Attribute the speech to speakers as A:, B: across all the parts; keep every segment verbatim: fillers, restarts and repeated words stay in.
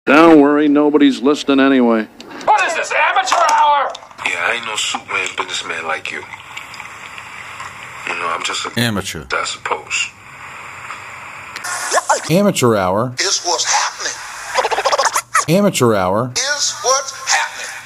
A: Don't worry, nobody's listening anyway.
B: What is this, amateur hour?
C: Yeah, I ain't no Superman businessman like you. You know, I'm just a
D: amateur,
C: I suppose.
D: Amateur hour
E: is what's happening.
D: Amateur hour
E: is what's happening.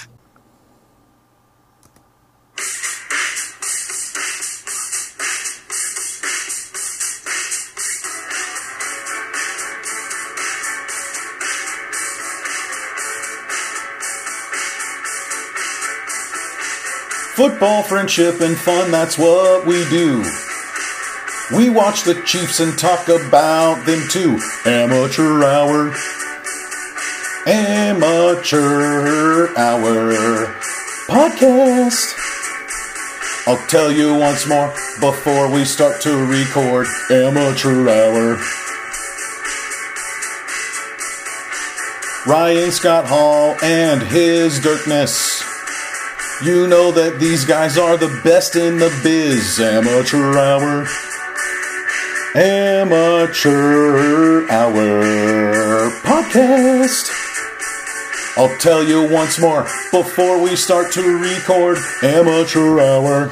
D: Football, friendship, and fun, that's what we do. We watch the Chiefs and talk about them too. Amateur hour. Amateur hour. Podcast. I'll tell you once more before we start to record. Amateur hour. Ryan Scott Hall and his Dirkness. You know that these guys are the best in the biz. Amateur hour. Amateur hour podcast. I'll tell you once more before we start to record. Amateur hour.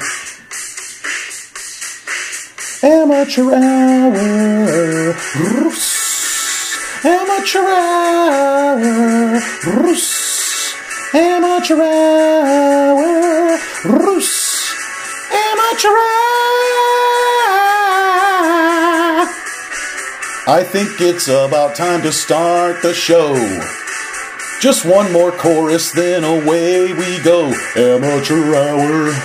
D: Amateur hour. Roos. Amateur hour. Roos. Amateur hour. Roos. Amateur hour. I think it's about time to start the show. Just one more chorus, then away we go. Amateur hour.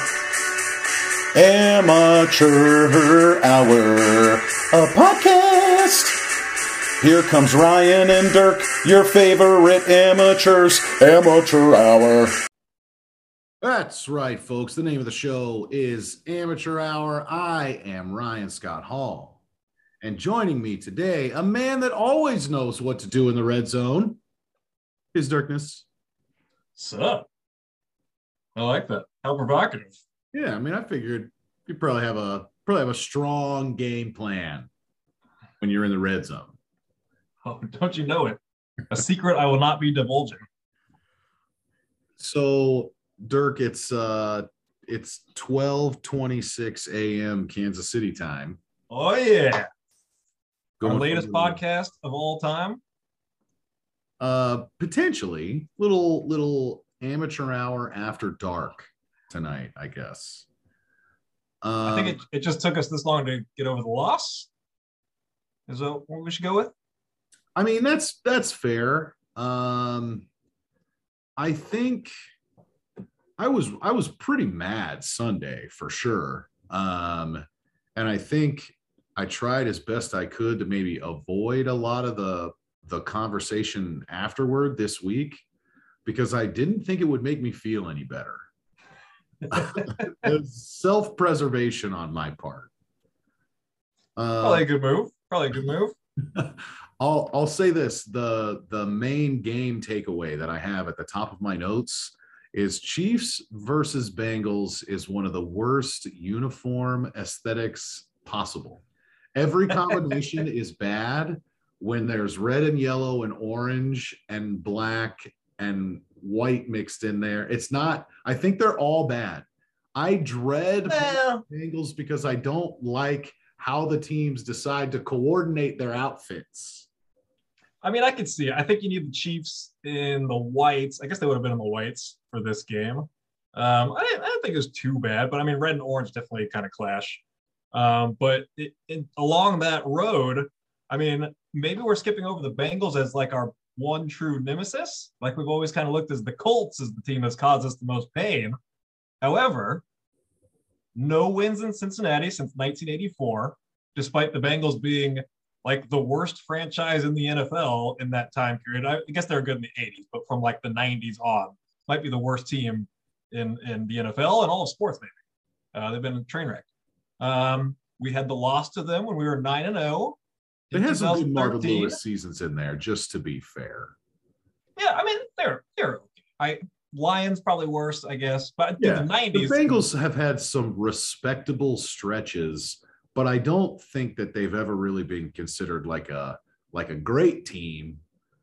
D: Amateur hour. A podcast. Here comes Ryan and Dirk, your favorite amateurs. Amateur hour.
F: That's right, folks. The name of the show is Amateur Hour. I am Ryan Scott Hall. And joining me today, a man that always knows what to do in the red zone, is Dirkness.
G: Sup? I like that. How provocative.
F: Yeah, I mean, I figured you probably have a probably have a strong game plan when you're in the red zone.
G: Oh, don't you know it? A secret I will not be divulging.
F: So, Dirk, it's uh, it's twelve twenty-six a.m. Kansas City time.
G: Oh yeah,
F: Going
G: our latest
F: the,
G: podcast of all time.
F: Uh, potentially little little amateur hour after dark tonight, I guess. Um,
G: I think it it just took us this long to get over the loss. Is that what we should go with?
F: I mean, that's that's fair. Um, I think I was I was pretty mad Sunday for sure. Um, and I think I tried as best I could to maybe avoid a lot of the the conversation afterward this week because I didn't think it would make me feel any better. Self-preservation on my part. Uh,
G: Probably a good move. Probably a good move.
F: I'll I'll say this: the the main game takeaway that I have at the top of my notes is Chiefs versus Bengals is one of the worst uniform aesthetics possible. Every combination is bad when there's red and yellow and orange and black and white mixed in there. It's not. I think they're all bad. I dread
G: Well.
F: Bengals because I don't like how the teams decide to coordinate their outfits.
G: I mean, I could see it. I think you need the Chiefs in the whites. I guess they would have been in the whites for this game. Um, I, didn't, I didn't think it was too bad, but I mean, red and orange definitely kind of clash. Um, but it, it, along that road, I mean, maybe we're skipping over the Bengals as like our one true nemesis. Like we've always kind of looked as the Colts as the team that's caused us the most pain. However, no wins in Cincinnati since nineteen eighty-four, despite the Bengals being like the worst franchise in the N F L in that time period. I guess they were good in the eighties, but from like the nineties on, might be the worst team in, in the N F L and all of sports, maybe. Uh, they've been a train wreck. Um, we had the loss to them when we were nine and oh.
F: It has some good Marvin Lewis seasons in there, just to be fair.
G: Yeah, I mean, they're they're okay. I Lions probably worse, I guess. But
F: yeah,
G: in the nineties,
F: the Bengals have had some respectable stretches, but I don't think that they've ever really been considered like a like a great team.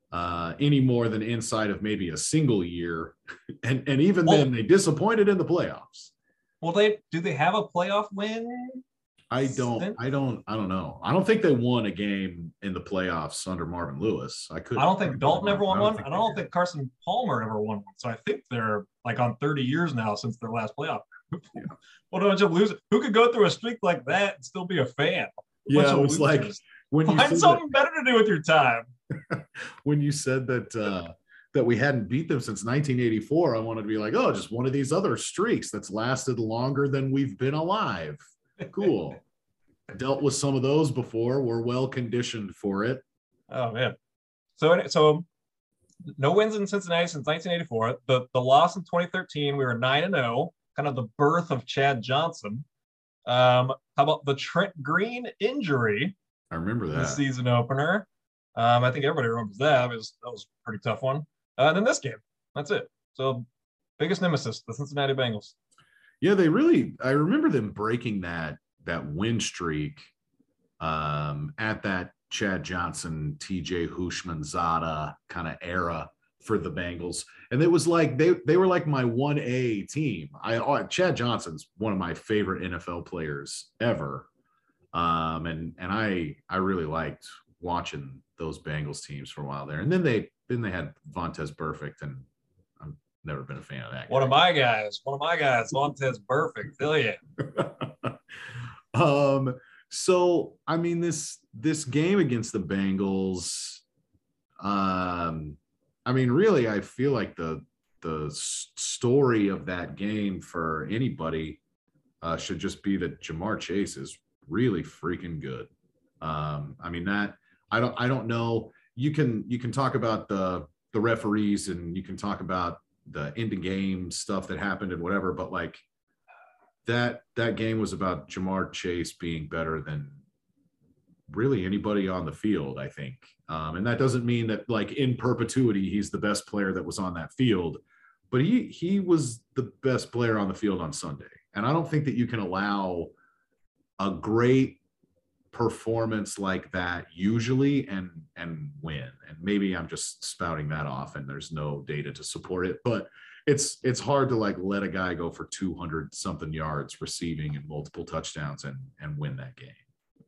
F: uh, any more than inside of maybe a single year. And, and even
G: Well-
F: then, they disappointed in the playoffs.
G: Well, they do they have a playoff win?
F: I don't, I don't, I don't know. I don't think they won a game in the playoffs under Marvin Lewis. I could.
G: I don't think Dalton ever won
F: I
G: one.
F: think
G: I
F: they
G: don't
F: did.
G: think Carson Palmer ever won one. So I think they're like on thirty years now since their last playoff. What a bunch of losers. Who could go through a streak like that and still be a fan? A
F: Yeah,
G: bunch
F: it
G: of
F: was like
G: losers.
F: when you
G: Find
F: said
G: something better to do with your time.
F: that, when you said that uh, that we hadn't beat them since nineteen eighty-four. I wanted to be like, oh, just one of these other streaks that's lasted longer than we've been alive. Cool. Dealt with some of those before. We're well conditioned for it.
G: Oh man. So so no wins in Cincinnati since nineteen eighty-four. The the loss in twenty thirteen, we were nine and oh, kind of the birth of Chad Johnson. Um, how about the Trent Green injury,
F: I remember
G: the
F: that.
G: season opener? Um, I think everybody remembers that. It was that was a pretty tough one. Uh, and then this game. That's it. So biggest nemesis, the Cincinnati Bengals.
F: Yeah, they really. I remember them breaking that that win streak um, at that Chad Johnson, T J Hushmanzada kind of era for the Bengals, and it was like they they were like my one A team. I oh, Chad Johnson's one of my favorite N F L players ever, um, and and I I really liked watching those Bengals teams for a while there, and then they then they had Vontez Burfict, and I've never been a fan of that.
G: One
F: guy.
G: of my guys, one of my guys, Montez Perfect. Hell yeah.
F: um so I mean this this game against the Bengals, um I mean really I feel like the the s- story of that game for anybody uh should just be that Jamar Chase is really freaking good. um I mean that I don't I don't know, you can you can talk about the the referees and you can talk about the end of game stuff that happened and whatever, but like that that game was about Jamar Chase being better than really anybody on the field, I think. Um, and that doesn't mean that like in perpetuity he's the best player that was on that field, but he he was the best player on the field on Sunday. And I don't think that you can allow a great performance like that usually and and win. And maybe I'm just spouting that off and there's no data to support it, but it's it's hard to like let a guy go for two hundred something yards receiving and multiple touchdowns and and win that game.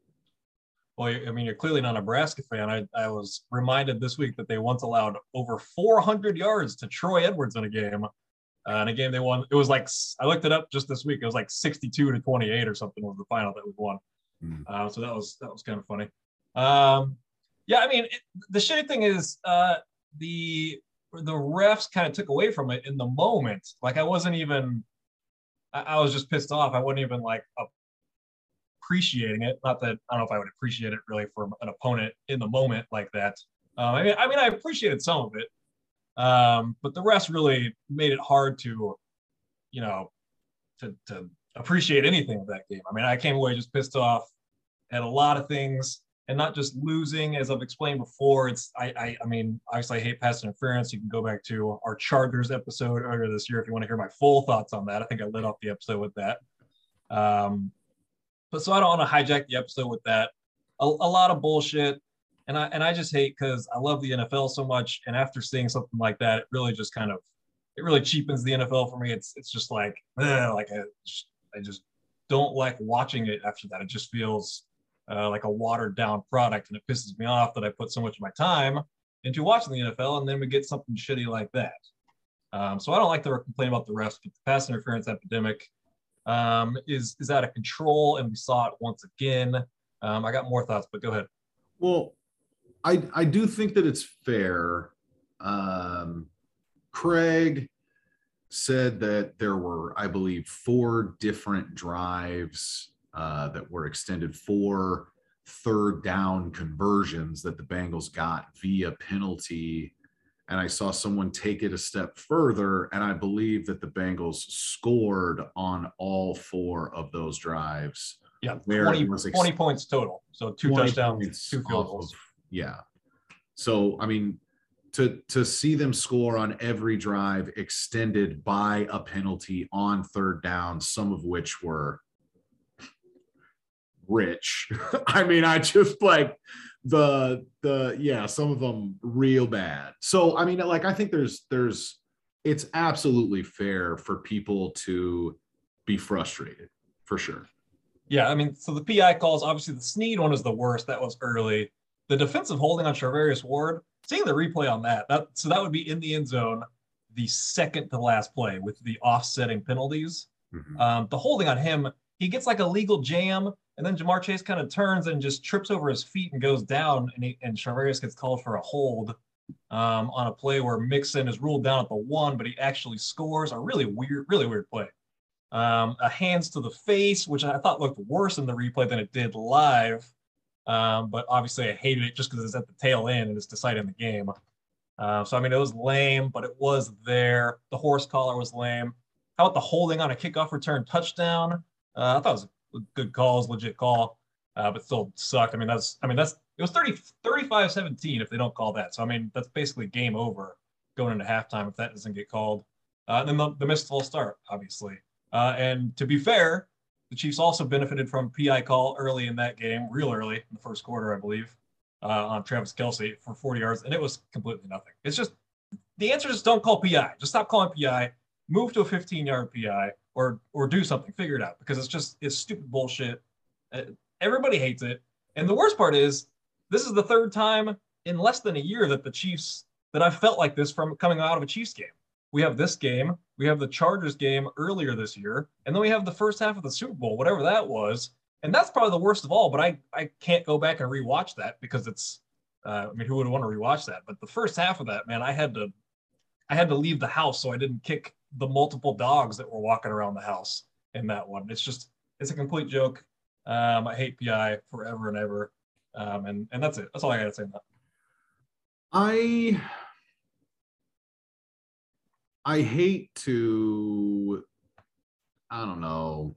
G: Well, I mean, you're clearly not a Nebraska fan. I, I was reminded this week that they once allowed over four hundred yards to Troy Edwards in a game. Uh, in a game they won, it was like, I looked it up just this week. It was like sixty-two to twenty-eight or something was the final that we won.
F: Mm.
G: Uh, so that was that was kind of funny. Um, yeah, I mean, it, the shitty thing is uh, the the refs kind of took away from it in the moment. Like I wasn't even, I, I was just pissed off. I wasn't even like appreciating it. Not that I don't know if I would appreciate it really from an opponent in the moment like that. Um, I mean, I mean, I appreciated some of it, um, but the rest really made it hard to, you know, to to appreciate anything of that game. I mean, I came away just pissed off at a lot of things, and not just losing, as I've explained before. It's I I, I mean, obviously I hate pass interference. You can go back to our Chargers episode earlier this year if you want to hear my full thoughts on that. I think I lit off the episode with that. Um, but so I don't want to hijack the episode with that. A, a lot of bullshit, and I and I just hate because I love the N F L so much, and after seeing something like that, it really just kind of it really cheapens the N F L for me. It's it's just like ugh, like I just, I just don't like watching it after that. It just feels uh, like a watered down product, and it pisses me off that I put so much of my time into watching the N F L, and then we get something shitty like that. Um, so I don't like to complain about the refs, but the pass interference epidemic um, is is out of control, and we saw it once again. Um, I got more thoughts, but go ahead.
F: Well, I I do think that it's fair. Um, Craig said that there were, I believe, four different drives uh, that were extended, four third down conversions that the Bengals got via penalty. And I saw someone take it a step further, and I believe that the Bengals scored on all four of those drives.
G: Yeah,
F: Where
G: twenty,
F: it was ex-
G: twenty points total. So two
F: twenty
G: touchdowns,
F: points
G: two field
F: off
G: goals.
F: of- yeah. So, I mean, to to see them score on every drive extended by a penalty on third down, some of which were rich. I mean, I just like the the yeah, some of them real bad. So I mean, like I think there's there's it's absolutely fair for people to be frustrated for sure.
G: Yeah, I mean, so the P I calls, obviously the Snead one is the worst. That was early. The defensive holding on Charvarius Ward, seeing the replay on that, that so that would be in the end zone, the second to last play with the offsetting penalties.
F: Mm-hmm.
G: Um, the holding on him, he gets like a legal jam, and then Jamar Chase kind of turns and just trips over his feet and goes down, and, he, and Charvarius gets called for a hold um, on a play where Mixon is ruled down at the one, but he actually scores. A really weird, really weird play. Um, a hands to the face, which I thought looked worse in the replay than it did live. Um, but obviously I hated it just because it's at the tail end and it's deciding the game. Uh, so, I mean, it was lame, but it was there. The horse collar was lame. How about the holding on a kickoff return touchdown? Uh, I thought it was a good call, it was a legit call, uh, but still sucked. I mean, that's, I mean, that's, it was thirty, thirty-five seventeen if they don't call that. So, I mean, that's basically game over going into halftime if that doesn't get called. Uh, and then the, the missed false start, obviously. Uh, and to be fair, the Chiefs also benefited from P I call early in that game, real early in the first quarter, I believe, uh, on Travis Kelce for forty yards, and it was completely nothing. It's just the answer is don't call P I. Just stop calling P I. Move to a fifteen-yard P I, or or do something. Figure it out because it's just it's stupid bullshit. Uh, everybody hates it, and the worst part is this is the third time in less than a year that the Chiefs that I've felt like this from coming out of a Chiefs game. We have this game, we have the Chargers game earlier this year, and then we have the first half of the Super Bowl, whatever that was. And that's probably the worst of all, but I, I can't go back and rewatch that because it's, uh, I mean, who would want to rewatch that? But the first half of that, man, I had to, I had to leave the house so I didn't kick the multiple dogs that were walking around the house in that one. It's just, it's a complete joke. Um, I hate P I forever and ever. Um, and, and that's it. That's all I got to say on that.
F: I... I hate to, I don't know.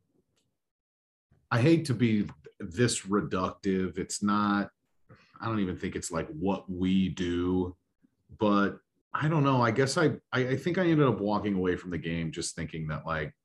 F: I hate to be this reductive. It's not, I don't even think it's like what we do, but I don't know. I guess I, I, I think I ended up walking away from the game just thinking that like,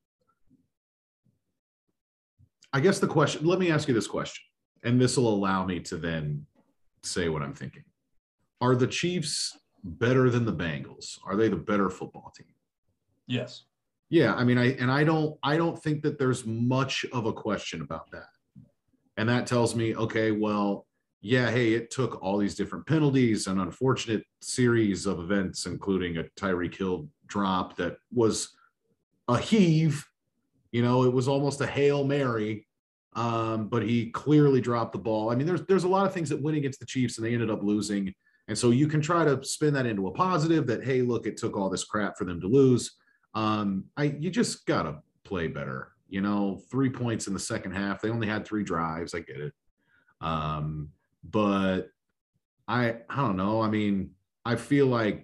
F: I guess the question, let me ask you this question, and this will allow me to then say what I'm thinking. Are the Chiefs better than the Bengals? Are they the better football team?
G: Yes.
F: Yeah, I mean, I and I don't I don't think that there's much of a question about that. And that tells me, okay, well, yeah, hey, it took all these different penalties, an unfortunate series of events, including a Tyreek Hill drop that was a heave. You know, it was almost a Hail Mary, um, but he clearly dropped the ball. I mean, there's there's a lot of things that went against the Chiefs, and they ended up losing. And so you can try to spin that into a positive that, hey, look, it took all this crap for them to lose. Um, I you just got to play better. You know, three points in the second half. They only had three drives. I get it. Um, but I I don't know. I mean, I feel like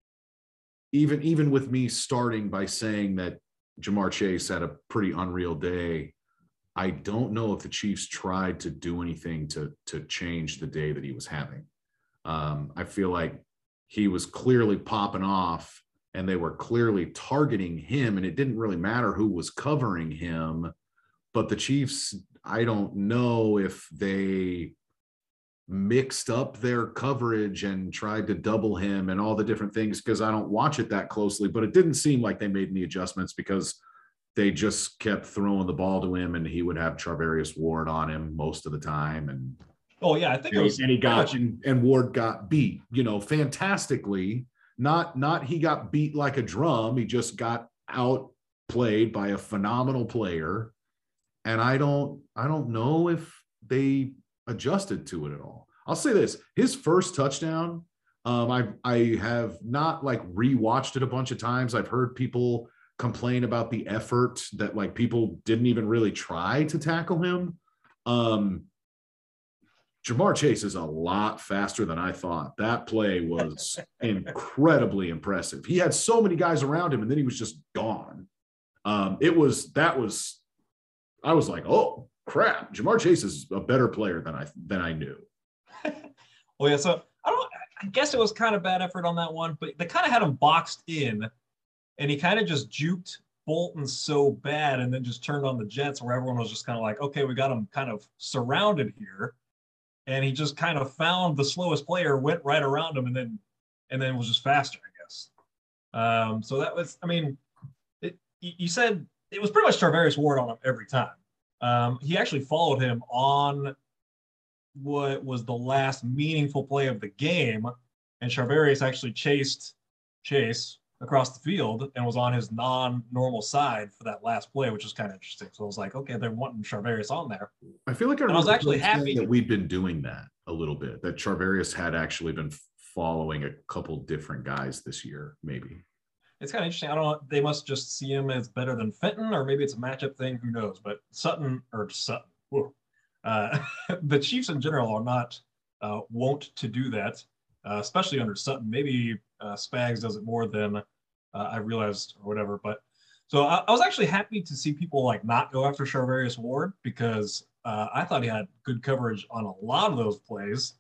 F: even, even with me starting by saying that Jamar Chase had a pretty unreal day, I don't know if the Chiefs tried to do anything to, to change the day that he was having. Um, I feel like he was clearly popping off and they were clearly targeting him, and it didn't really matter who was covering him. But the Chiefs, I don't know if they mixed up their coverage and tried to double him and all the different things, because I don't watch it that closely, but it didn't seem like they made any adjustments because they just kept throwing the ball to him and he would have Charvarius Ward on him most of the time. And
G: Oh yeah, I think it was.
F: And he got and, and Ward got beat, you know, fantastically. Not not he got beat like a drum. He just got outplayed by a phenomenal player. And I don't I don't know if they adjusted to it at all. I'll say this: his first touchdown, um, I I have not like rewatched it a bunch of times. I've heard people complain about the effort that like people didn't even really try to tackle him. Um, Jamar Chase is a lot faster than I thought. That play was incredibly impressive. He had so many guys around him, and then he was just gone. Um, it was that was, I was like, oh crap, Jamar Chase is a better player than I than I knew.
G: Well, yeah. So I don't. I guess it was kind of bad effort on that one, but they kind of had him boxed in, and he kind of just juked Bolton so bad and then just turned on the Jets where everyone was just kind of like, okay, we got him kind of surrounded here. And he just kind of found the slowest player, went right around him, and then and then was just faster, I guess. Um, so that was, I mean, it, you said it was pretty much Charvarius Ward on him every time. Um, he actually followed him on what was the last meaningful play of the game, and Charvarius actually chased Chase across the field and was on his non-normal side for that last play, which is kind of interesting. So I was like, okay, they're wanting Charvarius on there.
F: I feel like I,
G: I was actually happy
F: that we've been doing that a little bit, that Charvarius had actually been following a couple different guys this year, maybe.
G: It's kind of interesting. I don't know. They must just see him as better than Fenton, or maybe it's a matchup thing. Who knows? But Sutton or Sutton, whoa, uh, the Chiefs in general are not uh, wont to do that, uh, especially under Sutton. Maybe uh, Spags does it more than uh, I realized or whatever. But so I, I was actually happy to see people like not go after Charvarius Ward because uh, I thought he had good coverage on a lot of those plays.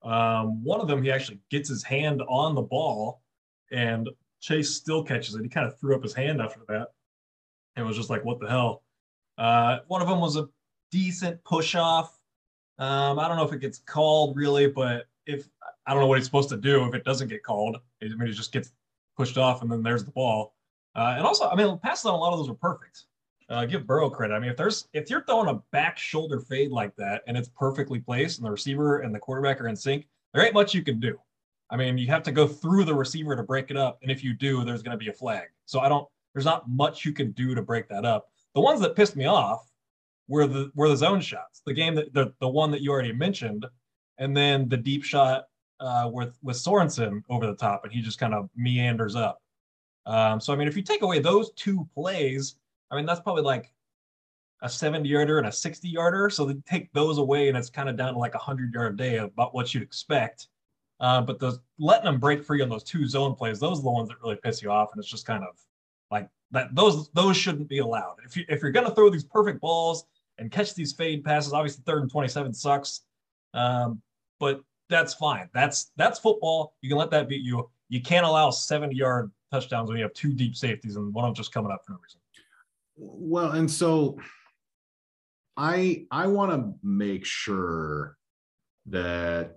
G: Um, one of them, he actually gets his hand on the ball and Chase still catches it. He kind of threw up his hand after that and was just like, what the hell? Uh, one of them was a decent push off. Um, I don't know if it gets called really, but if I don't know what he's supposed to do if it doesn't get called. I mean, it just gets pushed off and then there's the ball. Uh, and also, I mean, passes on a lot of those are perfect. Uh, give Burrow credit. I mean, if there's if you're throwing a back shoulder fade like that and it's perfectly placed and the receiver and the quarterback are in sync, there ain't much you can do. I mean, you have to go through the receiver to break it up. And if you do, there's going to be a flag. So I don't, there's not much you can do to break that up. The ones that pissed me off were the, were the zone shots, the game that the, the one that you already mentioned. And then the deep shot uh, with, with Sorensen over the top and he just kind of meanders up. Um, so, I mean, if you take away those two plays, I mean, that's probably like a seventy yarder and a sixty yarder. So they take those away and it's kind of down to like a hundred yard day about what you'd expect. Uh, but those letting them break free on those two zone plays, those are the ones that really piss you off. And it's just kind of like that. Those those shouldn't be allowed. If you if you're gonna throw these perfect balls and catch these fade passes, obviously third and twenty-seven sucks. Um, but that's fine. That's that's football. You can let that beat you. You can't allow seventy yard touchdowns when you have two deep safeties and one of them just coming up for no reason.
F: Well, and so I I want to make sure that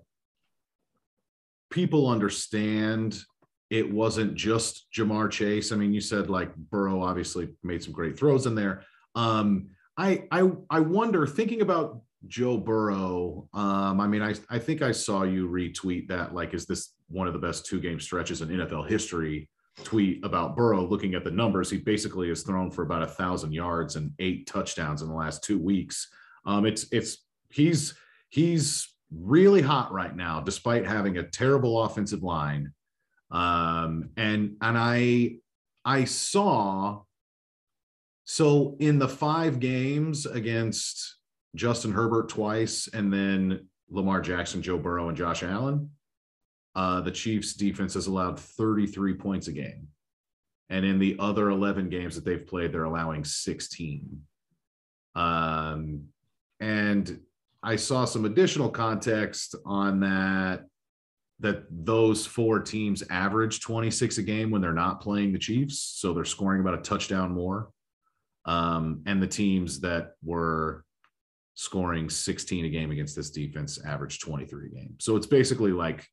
F: people understand it wasn't just Jamar Chase. I mean, you said like Burrow obviously made some great throws in there. Um, I I I wonder, thinking about Joe Burrow. Um, I mean, I I think I saw you retweet that. Like, is this one of the best two game stretches in N F L history? Tweet about Burrow. Looking at the numbers, he basically has thrown for about a thousand yards and eight touchdowns in the last two weeks. Um, it's it's he's he's really hot right now, despite having a terrible offensive line. Um, and and I I saw so in the five games against Justin Herbert twice, and then Lamar Jackson, Joe Burrow, and Josh Allen, uh, the Chiefs defense has allowed thirty-three points a game. And in the other eleven games that they've played, they're allowing sixteen. Um, and I saw some additional context on that, that those four teams average twenty-six a game when they're not playing the Chiefs. So they're scoring about a touchdown more. Um, and the teams that were scoring sixteen a game against this defense average twenty-three a game. So it's basically like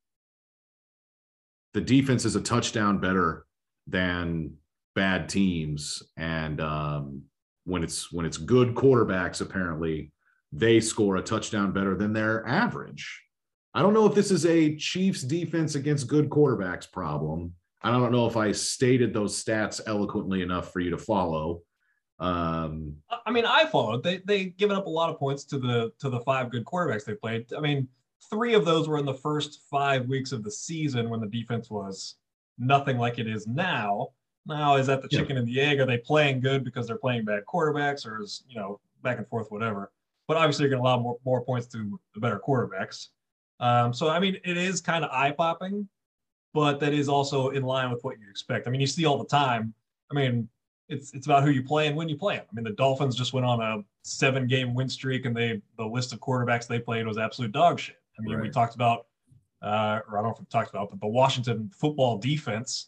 F: the defense is a touchdown better than bad teams. And um, when it's when it's good quarterbacks, apparently they score a touchdown better than their average. I don't know if this is a Chiefs defense against good quarterbacks problem. I don't know if I stated those stats eloquently enough for you to follow. Um,
G: I mean, I followed. They they given up a lot of points to the to the five good quarterbacks they played. I mean, three of those were in the first five weeks of the season when the defense was nothing like it is now. Now, is that the chicken yeah. and the egg? Are they playing good because they're playing bad quarterbacks, or is, you know, back and forth, whatever? But obviously, you're going to allow more, more points to the better quarterbacks. Um, so, I mean, it is kind of eye-popping, but that is also in line with what you expect. I mean, you see all the time. I mean, it's it's about who you play and when you play them. I mean, the Dolphins just went on a seven-game win streak, and they the list of quarterbacks they played was absolute dog shit. I mean, right. we talked about, uh, or I don't know if we talked about, but the Washington football defense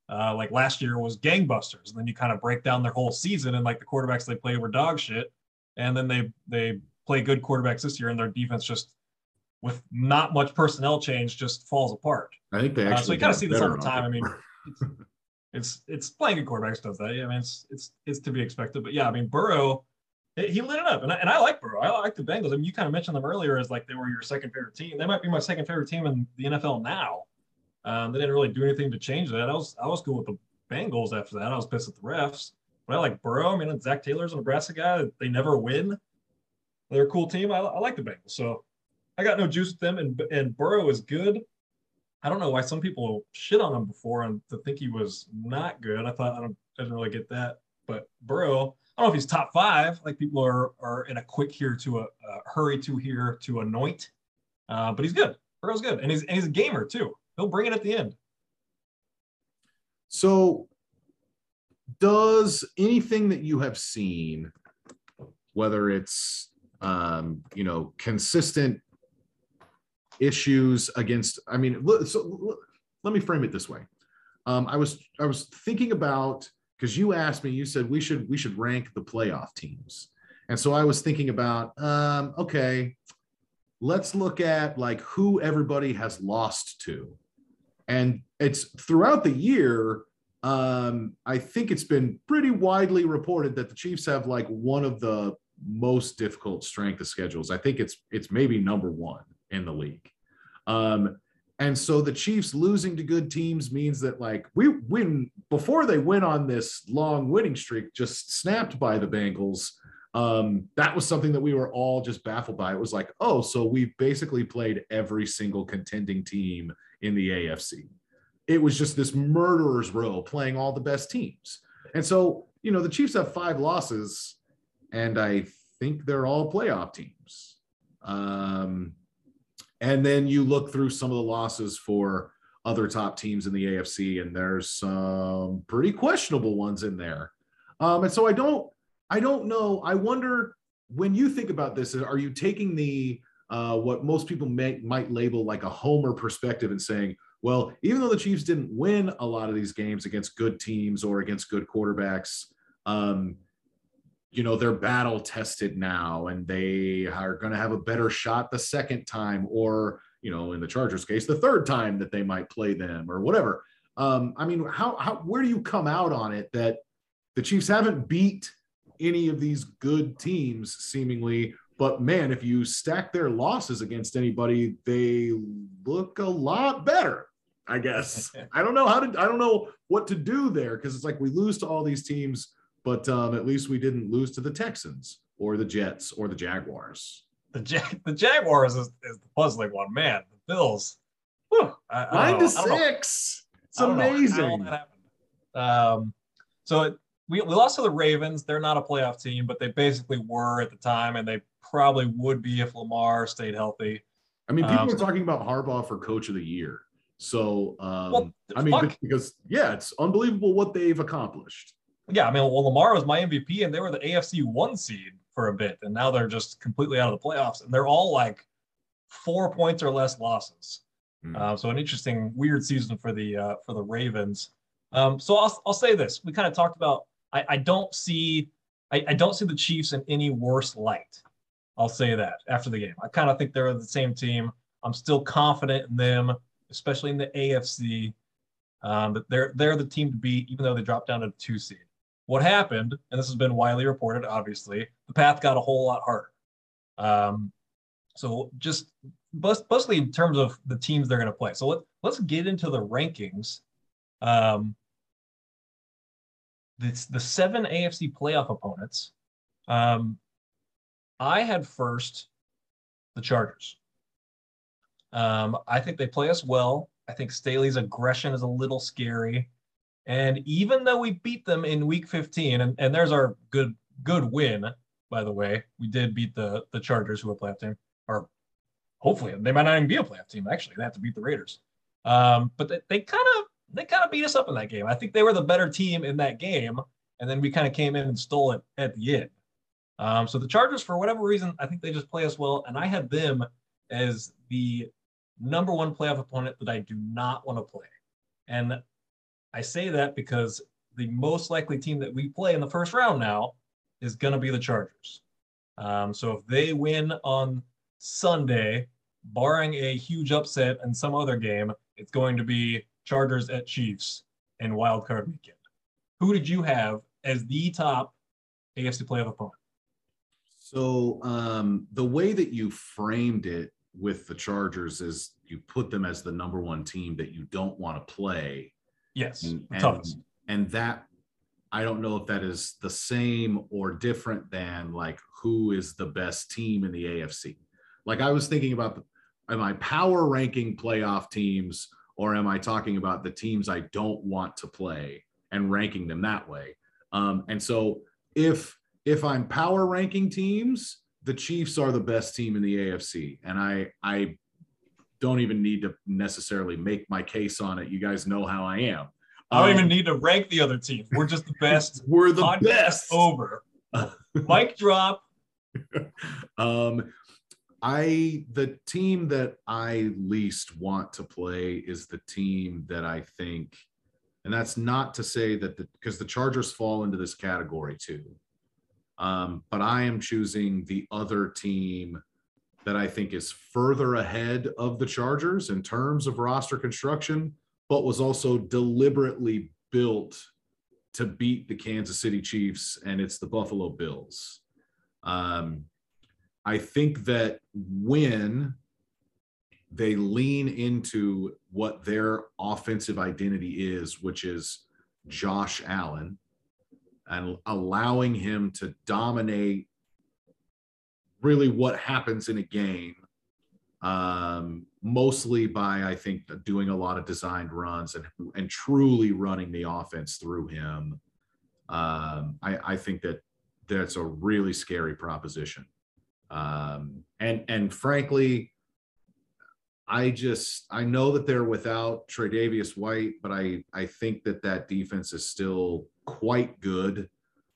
G: Uh, like last year was gangbusters, and then you kind of break down their whole season, and like the quarterbacks they played were dog shit, and then they they play good quarterbacks this year, and their defense just with not much personnel change just falls apart.
F: I think they
G: Uh,
F: actually.
G: so you kind of
F: got
G: see this all
F: better
G: the time. I
F: on it.
G: mean, it's, it's it's playing good quarterbacks does that. Yeah, I mean, it's it's it's to be expected. But yeah, I mean, Burrow, he he lit it up, and I, and I like Burrow. I like the Bengals. I mean, you kind of mentioned them earlier as like they were your second favorite team. They might be my second favorite team in the N F L now. Um, they didn't really do anything to change that. I was I was cool with the Bengals after that. I was pissed at the refs. But I like Burrow. I mean, Zach Taylor's a Nebraska guy. They never win. They're a cool team. I, I like the Bengals. So I got no juice with them. And and Burrow is good. I don't know why some people shit on him before and to think he was not good. I thought I don't I didn't really get that. But Burrow, I don't know if he's top five. Like people are are in a quick here to a, a hurry to here to anoint. Uh, but he's good. Burrow's good, and he's and he's a gamer too. He'll bring it at the end.
F: So, does anything that you have seen, whether it's um, you know consistent issues against, I mean, look, so look, let me frame it this way. Um, I was I was thinking about, because you asked me, you said we should we should rank the playoff teams, and so I was thinking about um, okay, let's look at like who everybody has lost to. And it's throughout the year, um, I think it's been pretty widely reported that the Chiefs have like one of the most difficult strength of schedules. I think it's it's maybe number one in the league. Um, and so the Chiefs losing to good teams means that like we win before they went on this long winning streak, just snapped by the Bengals. Um, that was something that we were all just baffled by. It was like, oh, so we've basically played every single contending team in the A F C. It was just this murderer's row playing all the best teams. And so, you know, the Chiefs have five losses, and I think they're all playoff teams. Um, and then you look through some of the losses for other top teams in the A F C, and there's some pretty questionable ones in there. Um, and so I don't, I don't know. I wonder, when you think about this, are you taking the uh, what most people may, might label like a homer perspective and saying, well, even though the Chiefs didn't win a lot of these games against good teams or against good quarterbacks, um, you know, they're battle tested now and they are going to have a better shot the second time, or, you know, in the Chargers case, the third time that they might play them or whatever. Um, I mean, how, how, where do you come out on it that the Chiefs haven't beat any of these good teams seemingly, but man, if you stack their losses against anybody, they look a lot better, I guess. I don't know how to, I don't know what to do there, because it's like we lose to all these teams, but um, at least we didn't lose to the Texans or the Jets or the Jaguars.
G: The Jag- the Jaguars is, is the puzzling one, man. The Bills, whew, I, I
F: Nine
G: don't
F: to
G: know. I don't know.
F: six. It's
G: I don't know how
F: amazing.
G: that happened. Um, so it, we we lost to the Ravens. They're not a playoff team, but they basically were at the time, and they probably would be if Lamar stayed healthy.
F: I mean, people
G: Um,
F: are talking about Harbaugh for coach of the year. So, um,
G: Well,
F: I mean,
G: fuck.
F: because, yeah, it's unbelievable what they've accomplished.
G: Yeah, I mean, well, Lamar was my M V P, and they were the A F C one seed for a bit, and now they're just completely out of the playoffs, and they're all like four points or less losses.
F: Hmm.
G: Uh, so an interesting, weird season for the uh, for the Ravens. Um, so I'll I'll say this: we kind of talked about. I, I don't see I, I don't see the Chiefs in any worse light. I'll say that after the game. I kind of think they're the same team. I'm still confident in them, especially in the A F C. Um, that they're they're the team to beat, even though they dropped down to the two seed. What happened, and this has been widely reported, obviously, the path got a whole lot harder. Um, so just mostly in terms of the teams they're going to play. So let, let's get into the rankings. Um, it's the seven A F C playoff opponents. Um, I had first the Chargers. Um, I think they play us well. I think Staley's aggression is a little scary. And even though we beat them in week fifteen, and, and there's our good good win, by the way, we did beat the, the Chargers, who are a playoff team, or hopefully they might not even be a playoff team. Actually, they have to beat the Raiders. Um, but they, they kind of they kind of beat us up in that game. I think they were the better team in that game, and then we kind of came in and stole it at the end. Um, so the Chargers, for whatever reason, I think they just play us well, and I had them as the number one playoff opponent that I do not want to play. And I say that because the most likely team that we play in the first round now is going to be the Chargers. Um, so if they win on Sunday, barring a huge upset in some other game, it's going to be Chargers at Chiefs in Wild Card Weekend. Who did you have as the top A F C playoff opponent?
F: So um, the way that you framed it with the Chargers is you put them as the number one team that you don't want to play.
G: Yes,
F: and,
G: the
F: and,
G: toughest.
F: and that, I don't know if that is the same or different than like who is the best team in the A F C. Like I was thinking about, the, am I power ranking playoff teams, or am I talking about the teams I don't want to play and ranking them that way? Um, and so if if I'm power ranking teams, the Chiefs are the best team in the A F C, and I I don't even need to necessarily make my case on it. You guys know how I am.
G: I don't
F: Um,
G: even need to rank the other teams. We're just the best.
F: We're the
G: Podcast
F: best.
G: Over. Mic drop.
F: um, I the team that I least want to play is the team that I think, and that's not to say that the because the Chargers fall into this category too. Um, but I am choosing the other team that I think is further ahead of the Chargers in terms of roster construction, but was also deliberately built to beat the Kansas City Chiefs, and it's the Buffalo Bills. Um, I think that when they lean into what their offensive identity is, which is Josh Allen, and allowing him to dominate really what happens in a game, um, mostly by, I think, doing a lot of designed runs and, and truly running the offense through him. Um, I, I think that that's a really scary proposition. Um, and, and frankly, I just, I know that they're without Tre'Davious White, but I, I think that that defense is still quite good.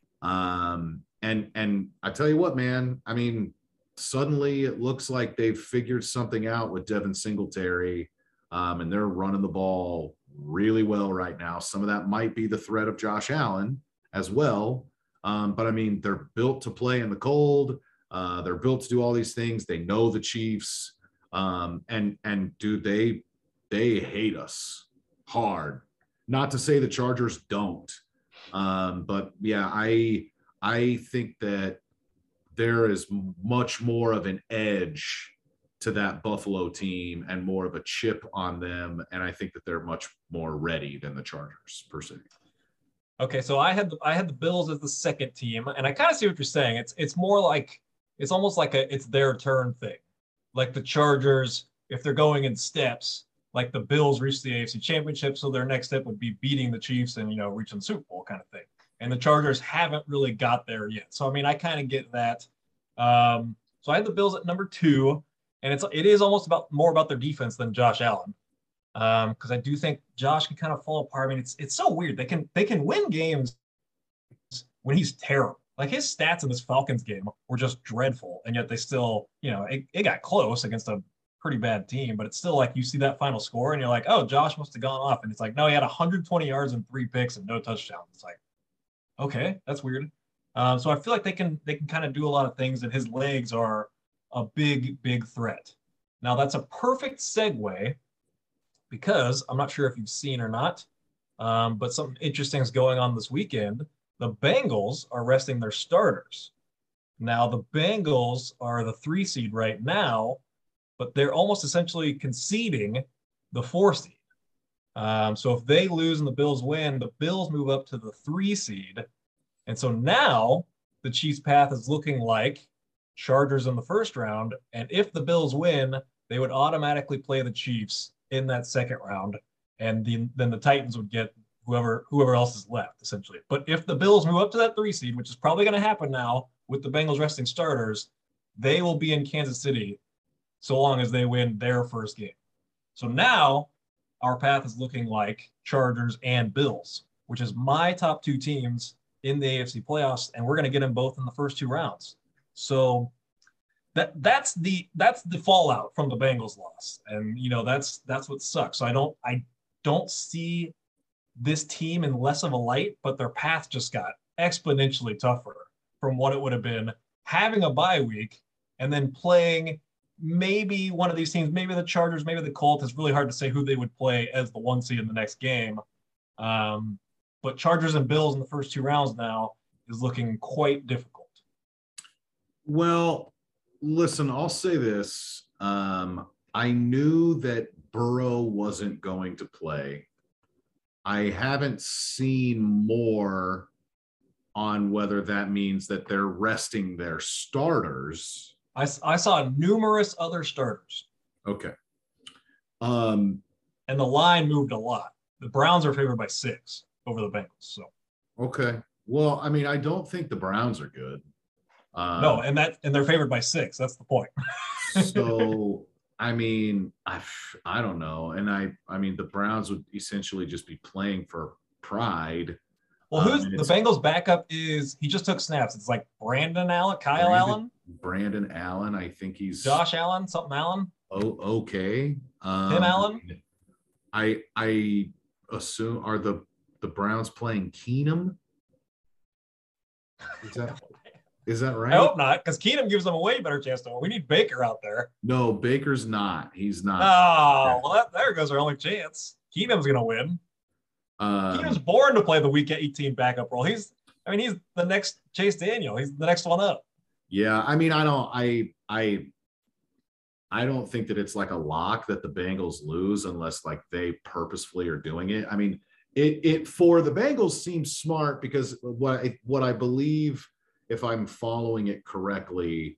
F: Um, and, and I tell you what, man, I mean, suddenly it looks like they've figured something out with Devin Singletary, um, and they're running the ball really well right now. Some of that might be the threat of Josh Allen as well. Um, but I mean, they're built to play in the cold. Uh, they're built to do all these things. They know the Chiefs. Um, and, and dude, they, they hate us hard. Not to say the Chargers don't. Um, but yeah, I, I think that there is much more of an edge to that Buffalo team and more of a chip on them. And I think that they're much more ready than the Chargers per se.
G: Okay, so I had the, I had the Bills as the second team, and I kind of see what you're saying. It's it's more like it's almost like a it's their turn thing. Like the Chargers, if they're going in steps, like the Bills reached the A F C Championship, so their next step would be beating the Chiefs and, you know, reaching the Super Bowl kind of thing. And the Chargers haven't really got there yet. So, I mean, I kind of get that. Um, so I had the Bills at number two, and it's it is almost about more about their defense than Josh Allen. Um, because I do think Josh can kind of fall apart. I mean, it's it's so weird. They can they can win games when he's terrible. Like his stats in this Falcons game were just dreadful, and yet they still, you know, it, it got close against a pretty bad team, but it's still like you see that final score and you're like, oh, Josh must have gone off. And it's like, no, he had one hundred twenty yards and three picks and no touchdowns. It's like, okay, that's weird. Um, so I feel like they can they can kind of do a lot of things, and his legs are a big, big threat. Now that's a perfect segue, because I'm not sure if you've seen or not, um, but something interesting is going on this weekend. The Bengals are resting their starters. Now the Bengals are the three seed right now, but they're almost essentially conceding the four seed. Um, so if they lose and the Bills win, the Bills move up to the three seed. And so now the Chiefs' path is looking like Chargers in the first round. And if the Bills win, they would automatically play the Chiefs in that second round. And the, then the Titans would get whoever whoever else is left, essentially. But if the Bills move up to that three seed, which is probably going to happen now with the Bengals resting starters, they will be in Kansas City so long as they win their first game. So now our path is looking like Chargers and Bills, which is my top two teams in the A F C playoffs, and we're going to get them both in the first two rounds. So that that's the that's the fallout from the Bengals loss, and you know that's that's what sucks. So I don't I don't see this team in less of a light, but their path just got exponentially tougher from what it would have been having a bye week and then playing maybe one of these teams, maybe the Chargers, maybe the Colts. It's really hard to say who they would play as the one seed in the next game. Um, but Chargers and Bills in the first two rounds now is looking quite difficult.
F: Well, listen, I'll say this. Um, I knew that Burrow wasn't going to play. I haven't seen more on whether that means that they're resting their starters.
G: I, I saw numerous other starters.
F: Okay. Um,
G: and the line moved a lot. The Browns are favored by six over the Bengals. So
F: okay. Well, I mean, I don't think the Browns are good. Um,
G: no, and that and they're favored by six. That's the point.
F: So, I mean, I, I don't know. And I, I mean, the Browns would essentially just be playing for pride.
G: Well, who's
F: um,
G: the Bengals backup is he just took snaps. It's like Brandon Allen, Kyle
F: Brandon,
G: Allen,
F: Brandon Allen. I think he's
G: Josh Allen, something Allen.
F: Oh, okay. Um,
G: Tim Allen.
F: I, I assume are the, the Browns playing Keenum? Is that, is that right?
G: I hope not, because Keenum gives them a way better chance to win. We need Baker out there.
F: No, Baker's not. He's not.
G: Oh, well, that, there goes our only chance. Keenum's going to win.
F: Um,
G: Keenum's born to play the week eighteen backup role. He's, I mean, he's the next Chase Daniel. He's the next one up.
F: Yeah, I mean, I don't, I, I, I don't think that it's like a lock that the Bengals lose unless like they purposefully are doing it. I mean, it, it for the Bengals seems smart because what I, what I believe, if I'm following it correctly,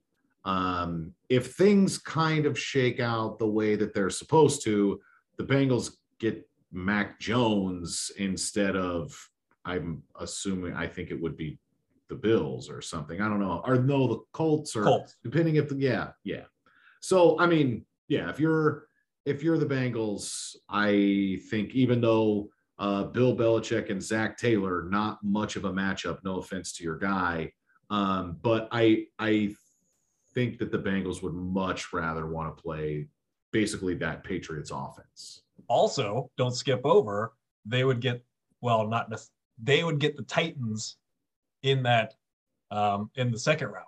F: um, if things kind of shake out the way that they're supposed to, the Bengals get Mac Jones instead of, I'm assuming, I think it would be the Bills or something. I don't know. Or no, the Colts or
G: Colts.
F: Depending if, the, yeah, yeah. So, I mean, yeah, if you're, if you're the Bengals, I think even though uh, Bill Belichick and Zach Taylor, not much of a matchup, no offense to your guy, um, but I, I think that the Bengals would much rather want to play basically that Patriots offense.
G: Also, don't skip over, they would get, well, not necessarily, they would get the Titans in that, um, in the second round.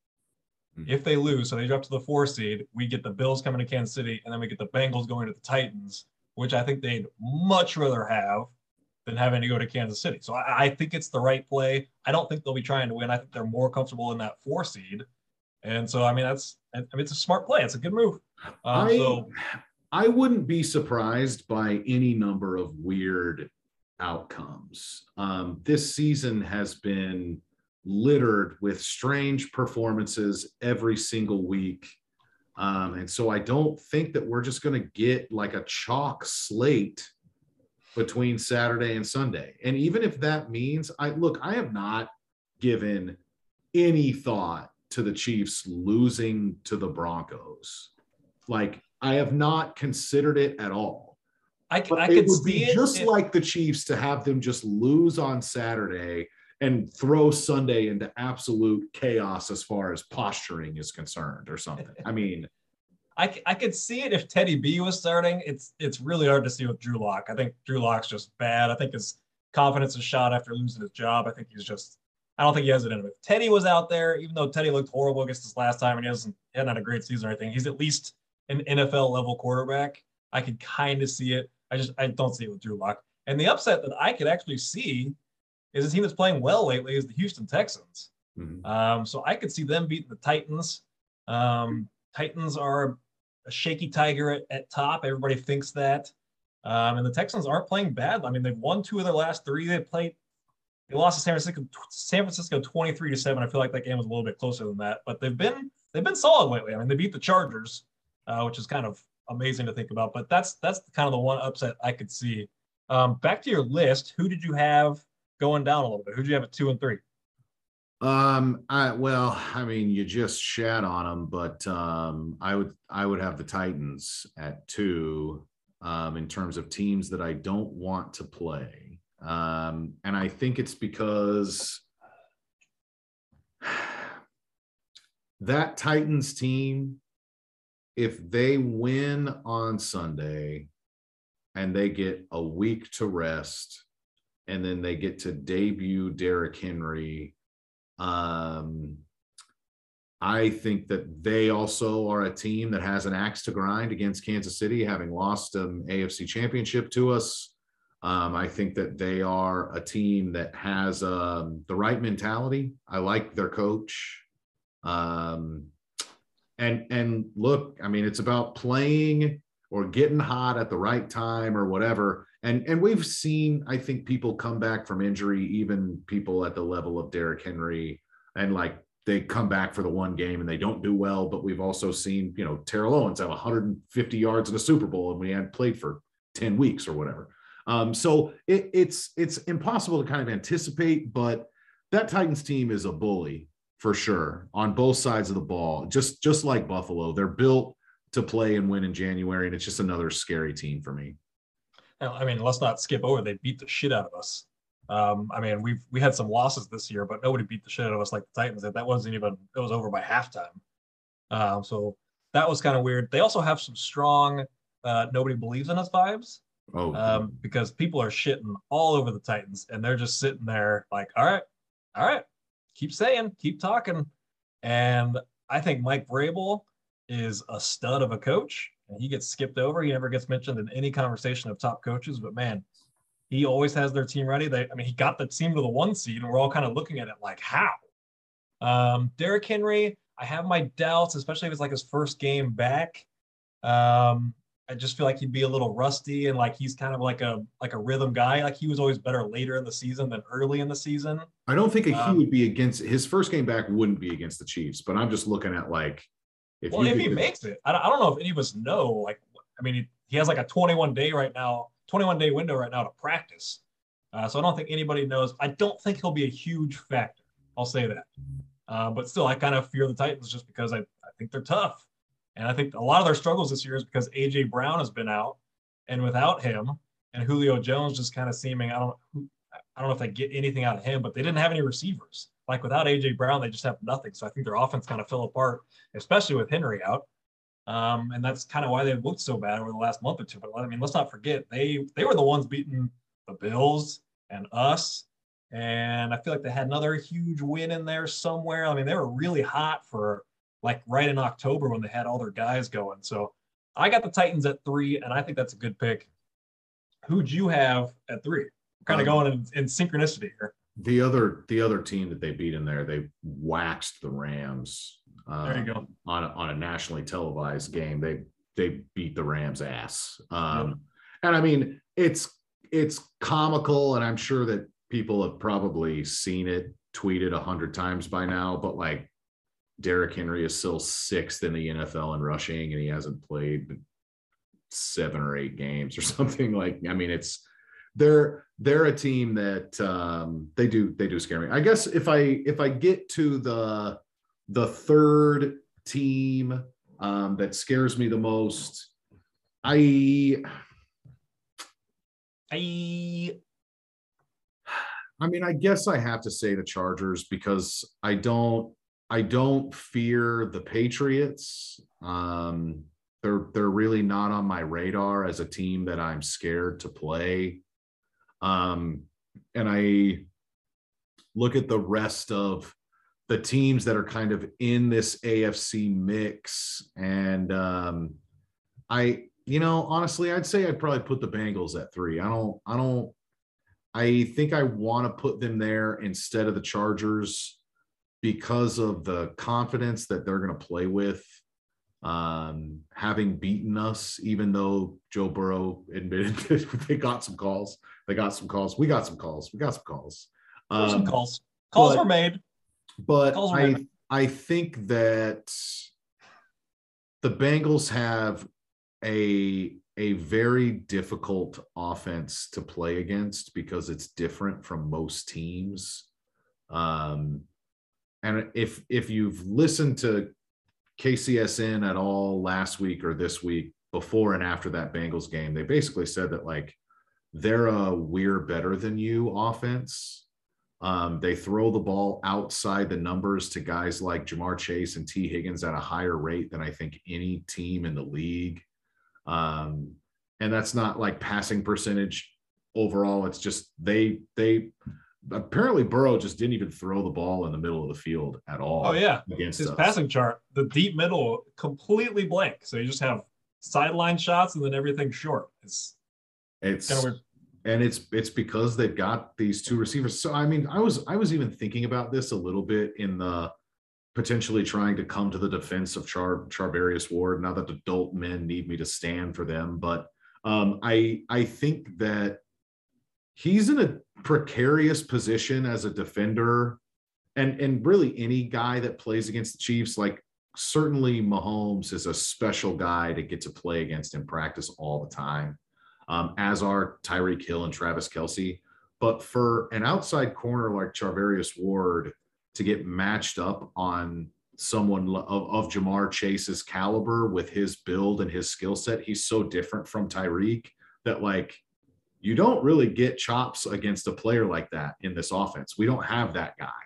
G: Mm-hmm. If they lose, so they drop to the four seed, we get the Bills coming to Kansas City, and then we get the Bengals going to the Titans, which I think they'd much rather have than having to go to Kansas City. So I, I think it's the right play. I don't think they'll be trying to win. I think they're more comfortable in that four seed. And so, I mean, that's, I mean, it's a smart play. It's a good move. Um,
F: I,
G: so
F: I wouldn't be surprised by any number of weird outcomes. Um, this season has been littered with strange performances every single week. Um, and so I don't think that we're just going to get like a chalk slate between Saturday and Sunday. And even if that means, I look, I have not given any thought to the Chiefs losing to the Broncos. Like, I have not considered it at all.
G: I,
F: But
G: I
F: it
G: could
F: would
G: see
F: be
G: it
F: just
G: if-
F: like the Chiefs to have them just lose on Saturday and throw Sunday into absolute chaos as far as posturing is concerned or something. I mean,
G: I, I could see it if Teddy B was starting. It's it's really hard to see with Drew Lock. I think Drew Lock's just bad. I think his confidence is shot after losing his job. I think he's just, I don't think he has it in him. If Teddy was out there, even though Teddy looked horrible against us last time and he hasn't he hadn't had a great season or anything, he's at least an N F L level quarterback. I could kind of see it. I just, I don't see it with Drew Lock. And the upset that I could actually see is a team that's playing well lately is the Houston Texans.
F: mhm.
G: Um, so I could see them beating the Titans. Um, Titans are a shaky tiger at, at top. Everybody thinks that. Um, and the Texans aren't playing bad. I mean, they've won two of their last three. They played, they lost to San Francisco, San Francisco twenty-three to seven. I feel like that game was a little bit closer than that, but they've been, they've been solid lately. I mean, they beat the Chargers, uh, which is kind of amazing to think about, but that's, that's kind of the one upset I could see. Um, back to your list. Who did you have going down a little bit? Who did you have at two and three?
F: Um, I, well, I mean, you just shat on them, but um, I would, I would have the Titans at two um, in terms of teams that I don't want to play. Um, and I think it's because that Titans team, if they win on Sunday and they get a week to rest and then they get to debut Derrick Henry. Um, I think that they also are a team that has an axe to grind against Kansas City, having lost an A F C championship to us. Um, I think that they are a team that has um, the right mentality. I like their coach. Um, and, and look, I mean, it's about playing or getting hot at the right time or whatever. And, and we've seen, I think, people come back from injury, even people at the level of Derrick Henry, and like, they come back for the one game and they don't do well. But we've also seen, you know, Terrell Owens have one hundred fifty yards in a Super Bowl and we hadn't played for ten weeks or whatever. Um, so it, it's, it's impossible to kind of anticipate, but that Titans team is a bully for sure on both sides of the ball. Just, just like Buffalo, they're built to play and win in January. And it's just another scary team for me.
G: I mean, let's not skip over. They beat the shit out of us. Um, I mean, we've we had some losses this year, but nobody beat the shit out of us like the Titans. That wasn't even, it was over by halftime. Um, so that was kind of weird. They also have some strong uh, nobody believes in us vibes.
F: Oh,
G: um, because people are shitting all over the Titans, and they're just sitting there like, all right, all right, keep saying, keep talking. And I think Mike Vrabel is a stud of a coach, and he gets skipped over. He never gets mentioned in any conversation of top coaches, but man, he always has their team ready. They, I mean, he got the team to the one seed, and we're all kind of looking at it like, how? Um, Derrick Henry, I have my doubts, especially if it's like his first game back. Um, I just feel like he'd be a little rusty, and like he's kind of like a like a rhythm guy. Like he was always better later in the season than early in the season.
F: I don't think
G: um,
F: he would be against his first game back. Wouldn't be against the Chiefs, but I'm just looking at like
G: if well, if he makes it, I don't, I don't know if any of us know. Like, I mean, he, he has like a twenty-one day right now. twenty-one day window right now to practice. Uh, so I don't think anybody knows. I don't think he'll be a huge factor. I'll say that. Uh, but still, I kind of fear the Titans just because I, I think they're tough. And I think a lot of their struggles this year is because A J Brown has been out, and without him and Julio Jones just kind of seeming, I don't, I don't know if they get anything out of him, but they didn't have any receivers. Like without A J Brown, they just have nothing. So I think their offense kind of fell apart, especially with Henry out. Um, and that's kind of why they've looked so bad over the last month or two. But I mean, let's not forget, they they were the ones beating the Bills and us. And I feel like they had another huge win in there somewhere. I mean, they were really hot for like right in October when they had all their guys going. So I got the Titans at three, and I think that's a good pick. Who'd you have at three? Kind of um, going in, in synchronicity here.
F: The other the other team that they beat in there, they waxed the Rams. Um,
G: there you go.
F: On a, on a nationally televised game, they they beat the Rams' ass. Um, yeah. And I mean, it's it's comical, and I'm sure that people have probably seen it tweeted a hundred times by now. But like, Derrick Henry is still sixth in the N F L in rushing, and he hasn't played seven or eight games or something. Like, I mean, it's they're they're a team that um, they do they do scare me. I guess if I if I get to the the third team um, that scares me the most, I,
G: I,
F: I mean, I guess I have to say the Chargers because I don't, I don't fear the Patriots. Um, they're they're really not on my radar as a team that I'm scared to play. Um, and I look at the rest of the teams that are kind of in this A F C mix. And um, I, you know, honestly, I'd say I'd probably put the Bengals at three. I don't, I don't, I think I want to put them there instead of the Chargers because of the confidence that they're going to play with. Um, having beaten us, even though Joe Burrow admitted that they got some calls, they got some calls. We got some calls. We got some calls.
G: Um, some calls. Calls
F: but,
G: were made.
F: But I, I think that the Bengals have a, a very difficult offense to play against because it's different from most teams. Um, and if, if you've listened to K C S N at all last week or this week, before and after that Bengals game, they basically said that like they're a we're better than you offense. Um, they throw the ball outside the numbers to guys like Jamar Chase and T Higgins at a higher rate than I think any team in the league. Um, and that's not like passing percentage overall, it's just they they apparently Burrow just didn't even throw the ball in the middle of the field at all.
G: Oh yeah,
F: against
G: his
F: us.
G: passing chart, the deep middle completely blank. So you just have sideline shots and then everything short. It's
F: It's
G: kind of weird.
F: And it's it's because they've got these two receivers. So I mean, I was I was even thinking about this a little bit in the potentially trying to come to the defense of Char Charvarius Ward. Not that adult men need me to stand for them, but um, I I think that he's in a precarious position as a defender, and and really any guy that plays against the Chiefs, like certainly Mahomes is a special guy to get to play against in practice all the time. Um, as are Tyreek Hill and Travis Kelce. But for an outside corner like Charvarius Ward to get matched up on someone of, of Jamar Chase's caliber with his build and his skill set, he's so different from Tyreek that, like, you don't really get chops against a player like that in this offense. We don't have that guy.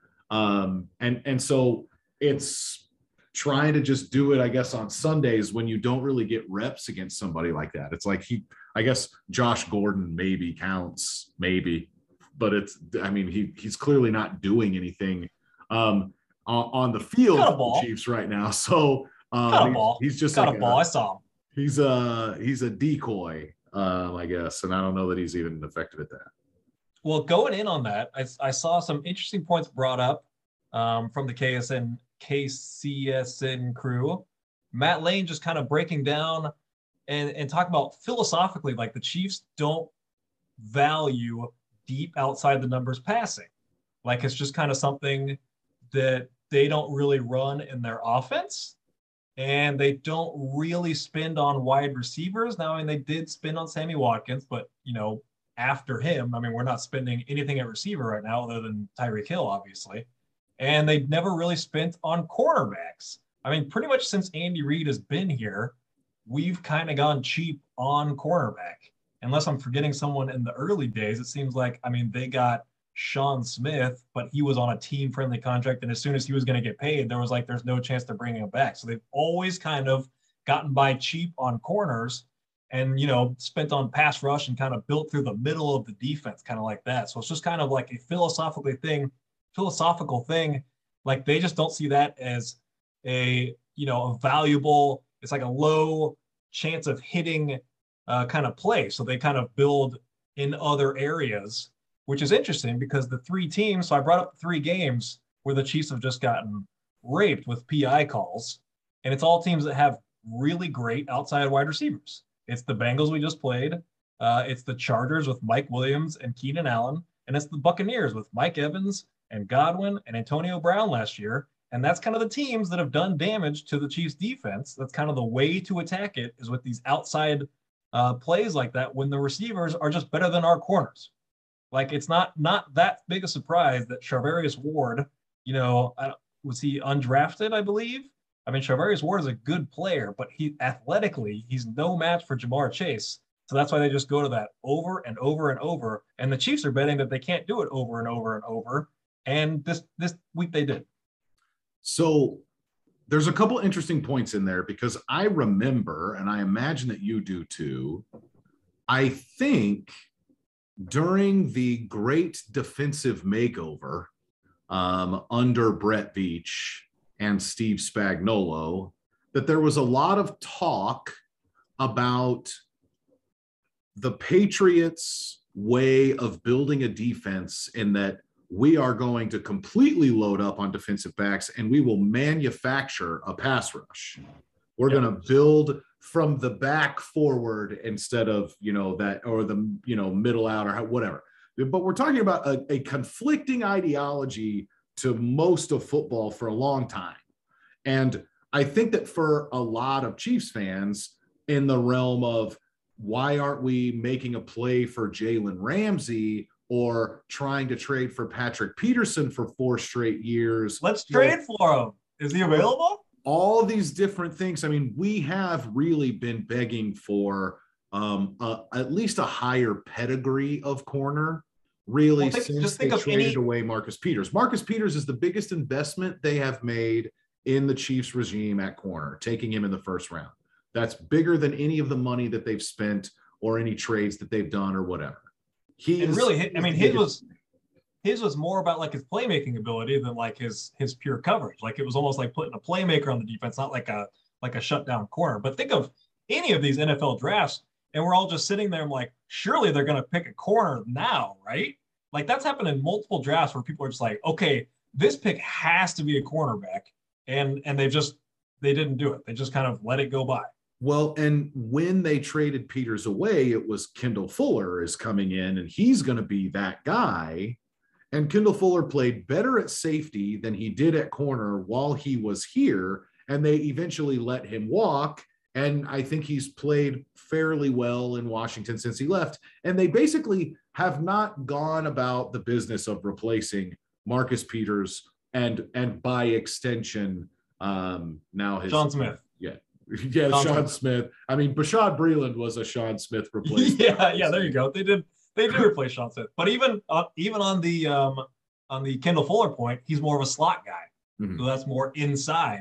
F: Um, and, and so it's trying to just do it, I guess, on Sundays when you don't really get reps against somebody like that. It's like he, I guess Josh Gordon maybe counts, maybe, but it's, I mean, he he's clearly not doing anything um, on, on the field
G: Got a
F: for
G: ball.
F: the Chiefs right now. So um,
G: Got a
F: he's,
G: ball.
F: he's just
G: Got
F: like
G: a ball. I saw him.
F: he's a he's a decoy, um, I guess, and I don't know that he's even effective at that.
G: Well, going in on that, I, I saw some interesting points brought up um, from the K S N K C S N crew. Matt Lane just kind of breaking down and, and talking about philosophically, like the Chiefs don't value deep outside the numbers passing. Like it's just kind of something that they don't really run in their offense. And they don't really spend on wide receivers. Now, I mean, they did spend on Sammy Watkins, but, you know, after him, I mean, we're not spending anything at receiver right now other than Tyreek Hill, obviously. And they never really spent on cornerbacks. I mean, pretty much since Andy Reid has been here, we've kind of gone cheap on cornerback. Unless I'm forgetting someone in the early days, it seems like, I mean, they got Sean Smith, but he was on a team-friendly contract, and as soon as he was going to get paid, there was like, there's no chance they're bringing him back. So they've always kind of gotten by cheap on corners and, you know, spent on pass rush and kind of built through the middle of the defense, kind of like that. So it's just kind of like a philosophically thing, philosophical thing. Like they just don't see that as a, you know, a valuable, it's like a low chance of hitting uh, kind of play. So they kind of build in other areas, which is interesting because the three teams, so I brought up three games where the Chiefs have just gotten raped with P I calls, and it's all teams that have really great outside wide receivers. It's the Bengals we just played. Uh, it's the Chargers with Mike Williams and Keenan Allen, and it's the Buccaneers with Mike Evans and Godwin and Antonio Brown last year. And that's kind of the teams that have done damage to the Chiefs defense. That's kind of the way to attack it, is with these outside uh, plays like that when the receivers are just better than our corners. Like it's not not that big a surprise that Charvarius Ward, you know, I, was he undrafted, I believe? I mean, Charvarius Ward is a good player, but he athletically, he's no match for Jamar Chase. So that's why they just go to that over and over and over. And the Chiefs are betting that they can't do it over and over and over. And this this week they did.
F: So there's a couple interesting points in there because I remember, and I imagine that you do too, I think during the great defensive makeover um, under Brett Veach and Steve Spagnuolo, that there was a lot of talk about the Patriots' way of building a defense, in that we are going to completely load up on defensive backs and we will manufacture a pass rush. We're
G: Yep.
F: going to build from the back forward instead of, you know, that, or the, you know, middle out or whatever. But we're talking about a, a conflicting ideology to most of football for a long time. And I think that for a lot of Chiefs fans, in the realm of why aren't we making a play for Jalen Ramsey or trying to trade for Patrick Peterson for four straight years?
G: Let's
F: You know,
G: trade for him. Is he available?
F: all these different things. I mean, we have really been begging for um, uh, at least a higher pedigree of corner, really,
G: Well, think-
F: since
G: just
F: they
G: think of
F: traded
G: any-
F: away Marcus Peters. Marcus Peters is the biggest investment they have made in the Chiefs regime at corner, taking him in the first round. That's bigger than any of the money that they've spent or any trades that they've done or whatever. he
G: and
F: is,
G: really, I mean, his
F: yeah.
G: was his was more about like his playmaking ability than like his his pure coverage. Like it was almost like putting a playmaker on the defense, not like a like a shutdown corner. But think of any of these N F L drafts, and we're all just sitting there. I'm like, surely they're going to pick a corner now, right? Like that's happened in multiple drafts where people are just like, okay, this pick has to be a cornerback, and and they just they didn't do it. They just kind of let it go by.
F: Well, and when they traded Peters away, it was Kendall Fuller is coming in, and he's going to be that guy. And Kendall Fuller played better at safety than he did at corner while he was here, and they eventually let him walk. And I think he's played fairly well in Washington since he left. And they basically have not gone about the business of replacing Marcus Peters and, and by extension, um, now his
G: Sean Smith.
F: Yeah. Yeah,
G: Sean
F: Sean
G: Smith.
F: Smith. I mean, Bashad Breeland was a Sean Smith replacement.
G: yeah, yeah, there you go. They did they did replace Sean Smith. But even uh, even on the um on the Kendall Fuller point, he's more of a slot guy.
F: Mhm.
G: So that's more inside.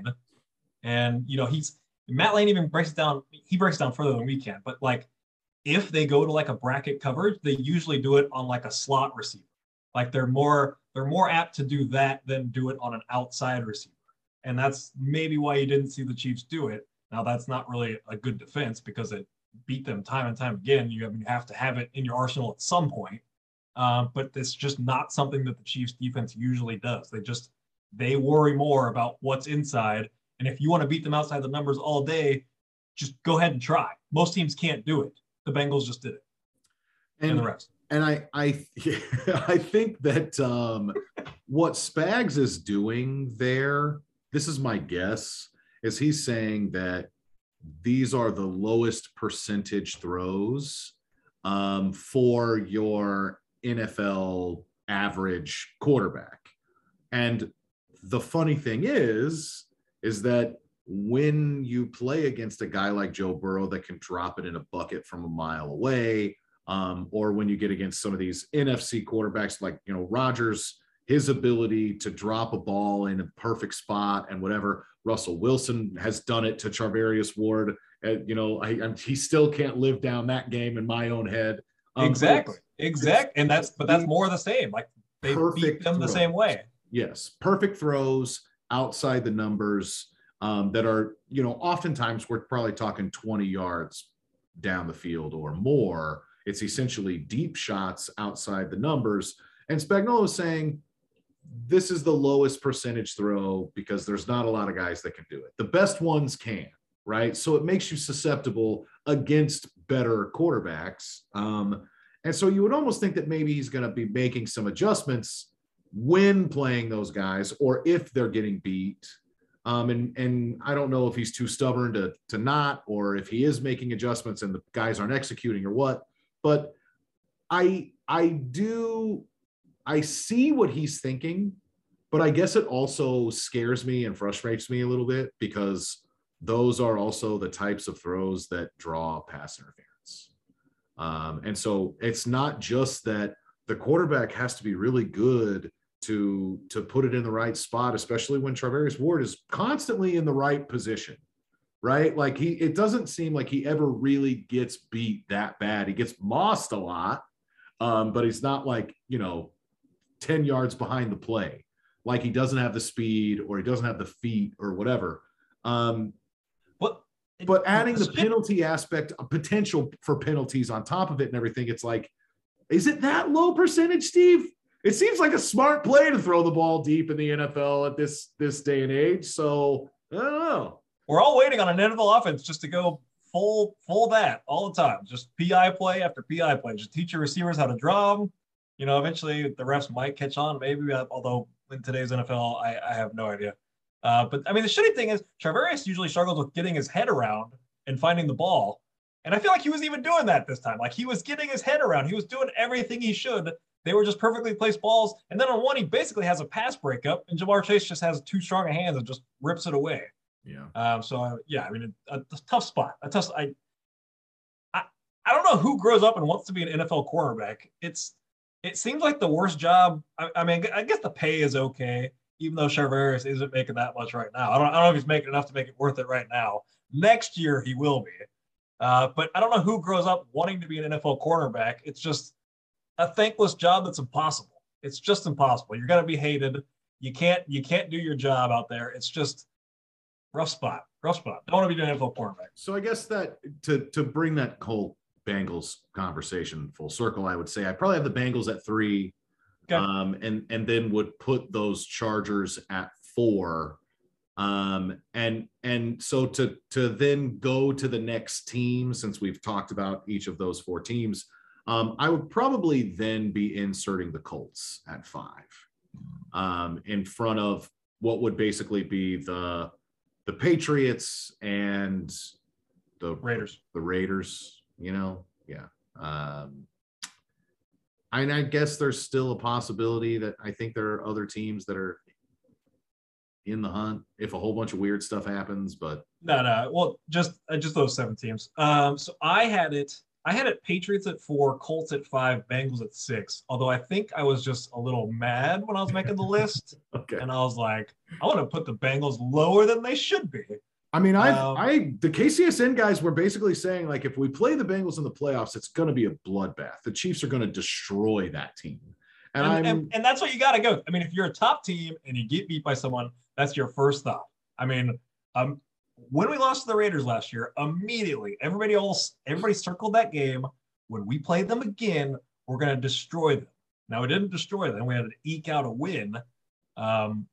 G: And you know, he's Matt Lane even breaks it down, he breaks it down further than we can. But like if they go to like a bracket coverage, they usually do it on like a slot receiver. Like they're more they're more apt to do that than do it on an outside receiver. And that's maybe why you didn't see the Chiefs do it. Now that's not really a good defense because it beat them time and time again. You, I mean, you have to have it in your arsenal at some point. Um, but it's just not something that the Chiefs defense usually does. They just, they worry more about what's inside. And if you want to beat them outside the numbers all day, just go ahead and try. Most teams can't do it. The Bengals just did it. And, and the rest.
F: And I, I, I think that um, what Spags is doing there, this is my guess, is he's saying that these are the lowest percentage throws um, for your N F L average quarterback. And the funny thing is, is that when you play against a guy like Joe Burrow that can drop it in a bucket from a mile away, um, or when you get against some of these N F C quarterbacks like, you know, Rodgers, his ability to drop a ball in a perfect spot and whatever. Russell Wilson has done it to Charvarius Ward. Uh, you know, I, I, he still can't live down that game in my own head. Um,
G: exactly. Exactly. And that's, but that's more of the same. Like they beat them the
F: throws.
G: same way.
F: Yes. Perfect throws outside the numbers um, that are, you know, oftentimes we're probably talking twenty yards down the field or more. It's essentially deep shots outside the numbers. And Spagnuolo is saying, this is the lowest percentage throw because there's not a lot of guys that can do it. The best ones can, right? So it makes you susceptible against better quarterbacks. Um, and so you would almost think that maybe he's going to be making some adjustments when playing those guys or if they're getting beat. Um, and, and I don't know if he's too stubborn to, to not, or if he is making adjustments and the guys aren't executing or what, but I, I do, I see what he's thinking, but I guess it also scares me and frustrates me a little bit because those are also the types of throws that draw pass interference. Um, and so it's not just that the quarterback has to be really good to, to put it in the right spot, especially when Charvarius Ward is constantly in the right position, right? Like he, it doesn't seem like he ever really gets beat that bad. He gets mossed a lot, um, but he's not like, you know, ten yards behind the play, like he doesn't have the speed or he doesn't have the feet or whatever. Um,
G: What?
F: but adding the penalty aspect, a potential for penalties on top of it and everything, it's like, is it that low percentage, Steve? It seems like a smart play to throw the ball deep in the N F L at this this day and age. So I don't know.
G: We're all waiting on an N F L offense just to go full full that all the time. Just P I play after P I play. Just teach your receivers how to draw them. You know, eventually the refs might catch on, maybe, although in today's N F L, I, I have no idea. Uh, but, I mean, the shitty thing is Charvarius usually struggles with getting his head around and finding the ball. And I feel like he was even doing that this time. Like, he was getting his head around. He was doing everything he should. They were just perfectly placed balls. And then on one, he basically has a pass breakup, and Jamar Chase just has too strong a hands and just rips it away.
F: Yeah.
G: Um, so, uh, yeah, I mean, a, a tough spot. A tough, I, I, I don't know who grows up and wants to be an N F L quarterback. It's, It seems like the worst job. I, I mean, I guess the pay is okay, even though Charvarius isn't making that much right now. I don't, I don't know if he's making enough to make it worth it right now. Next year, he will be. Uh, but I don't know who grows up wanting to be an N F L cornerback. It's just, a thankless job that's impossible. It's just impossible. You're gonna be hated. You can't you can't do your job out there. It's just rough spot. Rough spot. Don't want to be doing N F L quarterback.
F: So I guess that to to bring that whole Bengals conversation full circle, I would say I probably have the Bengals at three,
G: Okay.
F: um, and and then would put those Chargers at four, um, and and so to to then go to the next team, since we've talked about each of those four teams, um, I would probably then be inserting the Colts at five, um, in front of what would basically be the the Patriots and the
G: Raiders.
F: the Raiders, you know, yeah. Um, and I guess there's still a possibility that I think there are other teams that are in the hunt if a whole bunch of weird stuff happens, but
G: No, no. Well, just uh, just those seven teams. Um, so I had it. I had it Patriots at four, Colts at five, Bengals at six. Although I think I was just a little mad when I was making the list,
F: okay.
G: and I was like, I want to put the Bengals lower than they should be.
F: I mean, I
G: Um,
F: I the K C S N guys were basically saying like if we play the Bengals in the playoffs, it's going to be a bloodbath. The Chiefs are going to destroy that team, and,
G: And,
F: I'm
G: and, and that's what you got to go. I mean, if you're a top team and you get beat by someone, that's your first thought. I mean, um, when we lost to the Raiders last year, immediately everybody else, everybody circled that game. When we play them again, we're going to destroy them. Now we didn't destroy them; we had to eke out a win. Um,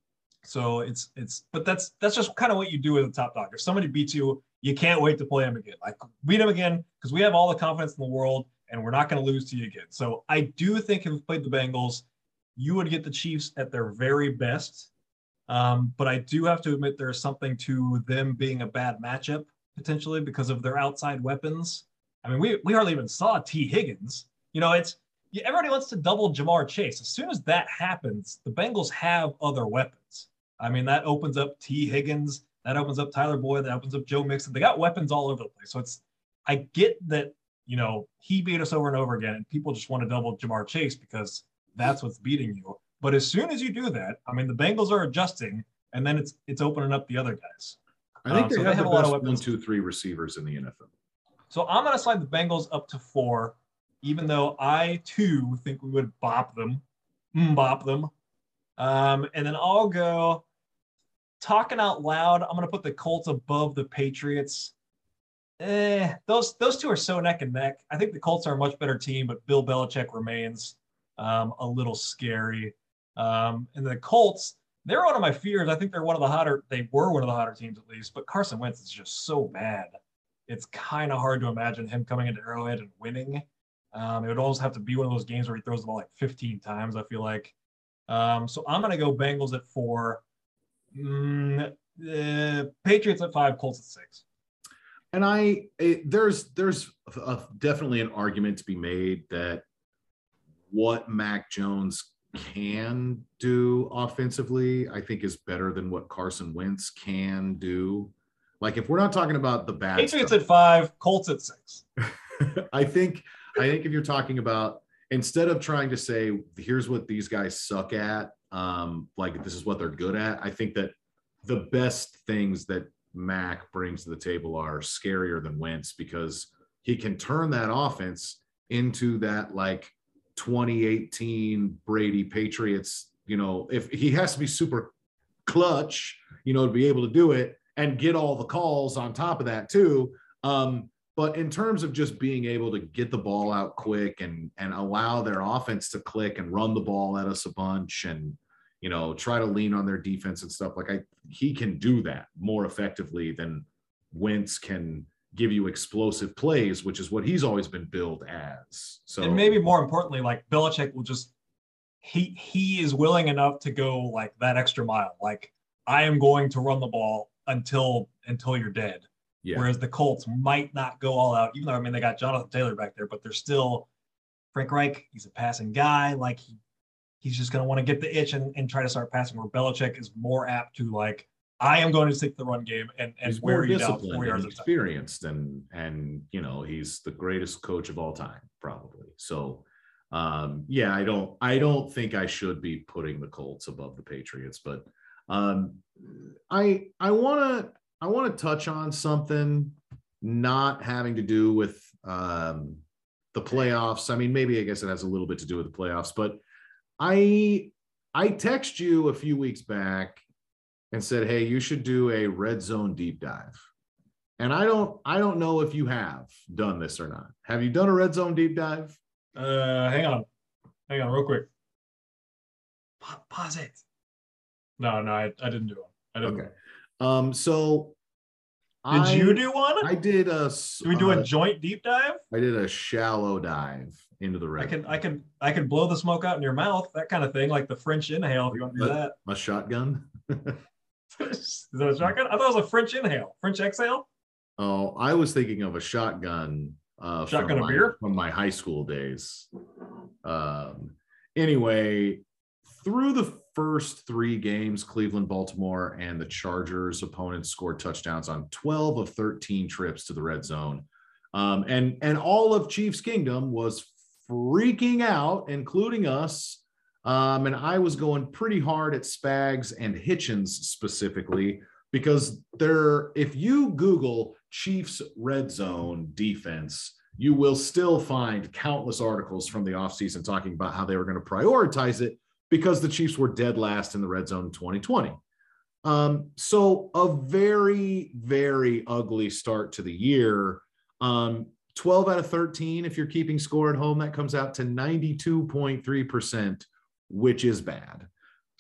G: so it's it's, but that's that's just kind of what you do as a top dog. If somebody beats you, you can't wait to play them again. Like beat them again because we have all the confidence in the world, and we're not going to lose to you again. So I do think if we played the Bengals, you would get the Chiefs at their very best. Um, but I do have to admit there's something to them being a bad matchup potentially because of their outside weapons. I mean, we we hardly even saw T. Higgins. You know, it's everybody wants to double Jamar Chase. As soon as that happens, the Bengals have other weapons. I mean, that opens up T. Higgins, that opens up Tyler Boyd, that opens up Joe Mixon. They got weapons all over the place. So it's, I get that, you know, he beat us over and over again, and people just want to double Jamar Chase because that's what's beating you. But as soon as you do that, I mean, the Bengals are adjusting, and then it's it's opening up the other guys.
F: I think
G: Um,
F: they,
G: so
F: have
G: they have
F: the
G: a lot
F: best
G: of
F: one,
G: weapons.
F: two, three receivers in the N F L.
G: So I'm going to slide the Bengals up to four, even though I, too, think we would bop them. Mm, bop them. Um, and then I'll go talking out loud. I'm going to put the Colts above the Patriots. Eh, those, those two are so neck and neck. I think the Colts are a much better team, but Bill Belichick remains um, a little scary. Um, and the Colts, they're one of my fears. I think they're one of the hotter, they were one of the hotter teams at least, but Carson Wentz is just so bad. It's kind of hard to imagine him coming into Arrowhead and winning. Um, it would almost have to be one of those games where he throws the ball like fifteen times, I feel like. Um, so I'm going to go Bengals at four, mm, uh, Patriots at five, Colts at six.
F: And I, it, there's there's a, definitely an argument to be made that what Mac Jones can do offensively, I think, is better than what Carson Wentz can do. Like if we're not talking about the bad
G: Patriots
F: stuff,
G: at five, Colts at six.
F: I think I think if you're talking about instead of trying to say here's what these guys suck at, um, like this is what they're good at, I think that the best things that Mac brings to the table are scarier than Wentz because he can turn that offense into that like twenty eighteen Brady Patriots. You know, if he has to be super clutch, you know, to be able to do it and get all the calls on top of that too. Um, but in terms of just being able to get the ball out quick and and allow their offense to click and run the ball at us a bunch and, you know, try to lean on their defense and stuff like I, he can do that more effectively than Wentz can give you explosive plays, which is what he's always been billed as. So
G: And maybe more importantly, like Belichick will just, he he is willing enough to go like that extra mile. Like I am going to run the ball until until you're dead.
F: yeah.
G: Whereas the Colts might not go all out, even though I mean they got Jonathan Taylor back there, but they're still Frank Reich. He's a passing guy. Like he, he's just going to want to get the itch and, and try to start passing. Where Belichick is more apt to like, I am going to stick the run game and and
F: he's
G: wear
F: more
G: you down
F: disciplined
G: four
F: and
G: yards at a time.
F: experienced and and you know he's the greatest coach of all time probably. So um yeah, I don't I don't think I should be putting the Colts above the Patriots, but um I I want to I want to touch on something not having to do with um the playoffs. I mean, maybe I guess it has a little bit to do with the playoffs, but I I text you a few weeks back and said, hey, you should do a red zone deep dive. And I don't I don't know if you have done this or not. Have you done a red zone deep dive?
G: Uh, hang on, hang on, real quick. Pa- pause it. No, no, I, I didn't do one. I didn't.
F: Okay. Um. So,
G: Did
F: I,
G: you do one?
F: I did a.
G: Do we do
F: uh,
G: a joint deep dive?
F: I did a shallow dive into the red.
G: I can, I can, I can blow the smoke out in your mouth, that kind of thing, like the French inhale. If you want to do that.
F: A shotgun.
G: Is that a shotgun? I thought it was a French inhale, French exhale.
F: Oh, I was thinking of a shotgun. Uh,
G: Shotgun
F: from
G: of
F: my,
G: beer?
F: from my high school days. Um. Anyway, through the first three games, Cleveland, Baltimore, and the Chargers opponents scored touchdowns on twelve of thirteen trips to the red zone. Um, and, and all of Chiefs Kingdom was freaking out, including us. Um, and I was going pretty hard at Spags and Hitchens specifically, because they're, if you Google Chiefs red zone defense, you will still find countless articles from the offseason talking about how they were going to prioritize it because the Chiefs were dead last in the red zone in twenty twenty. Um, so a very, very ugly start to the year. Um, twelve out of thirteen, if you're keeping score at home, that comes out to ninety-two point three percent, which is bad.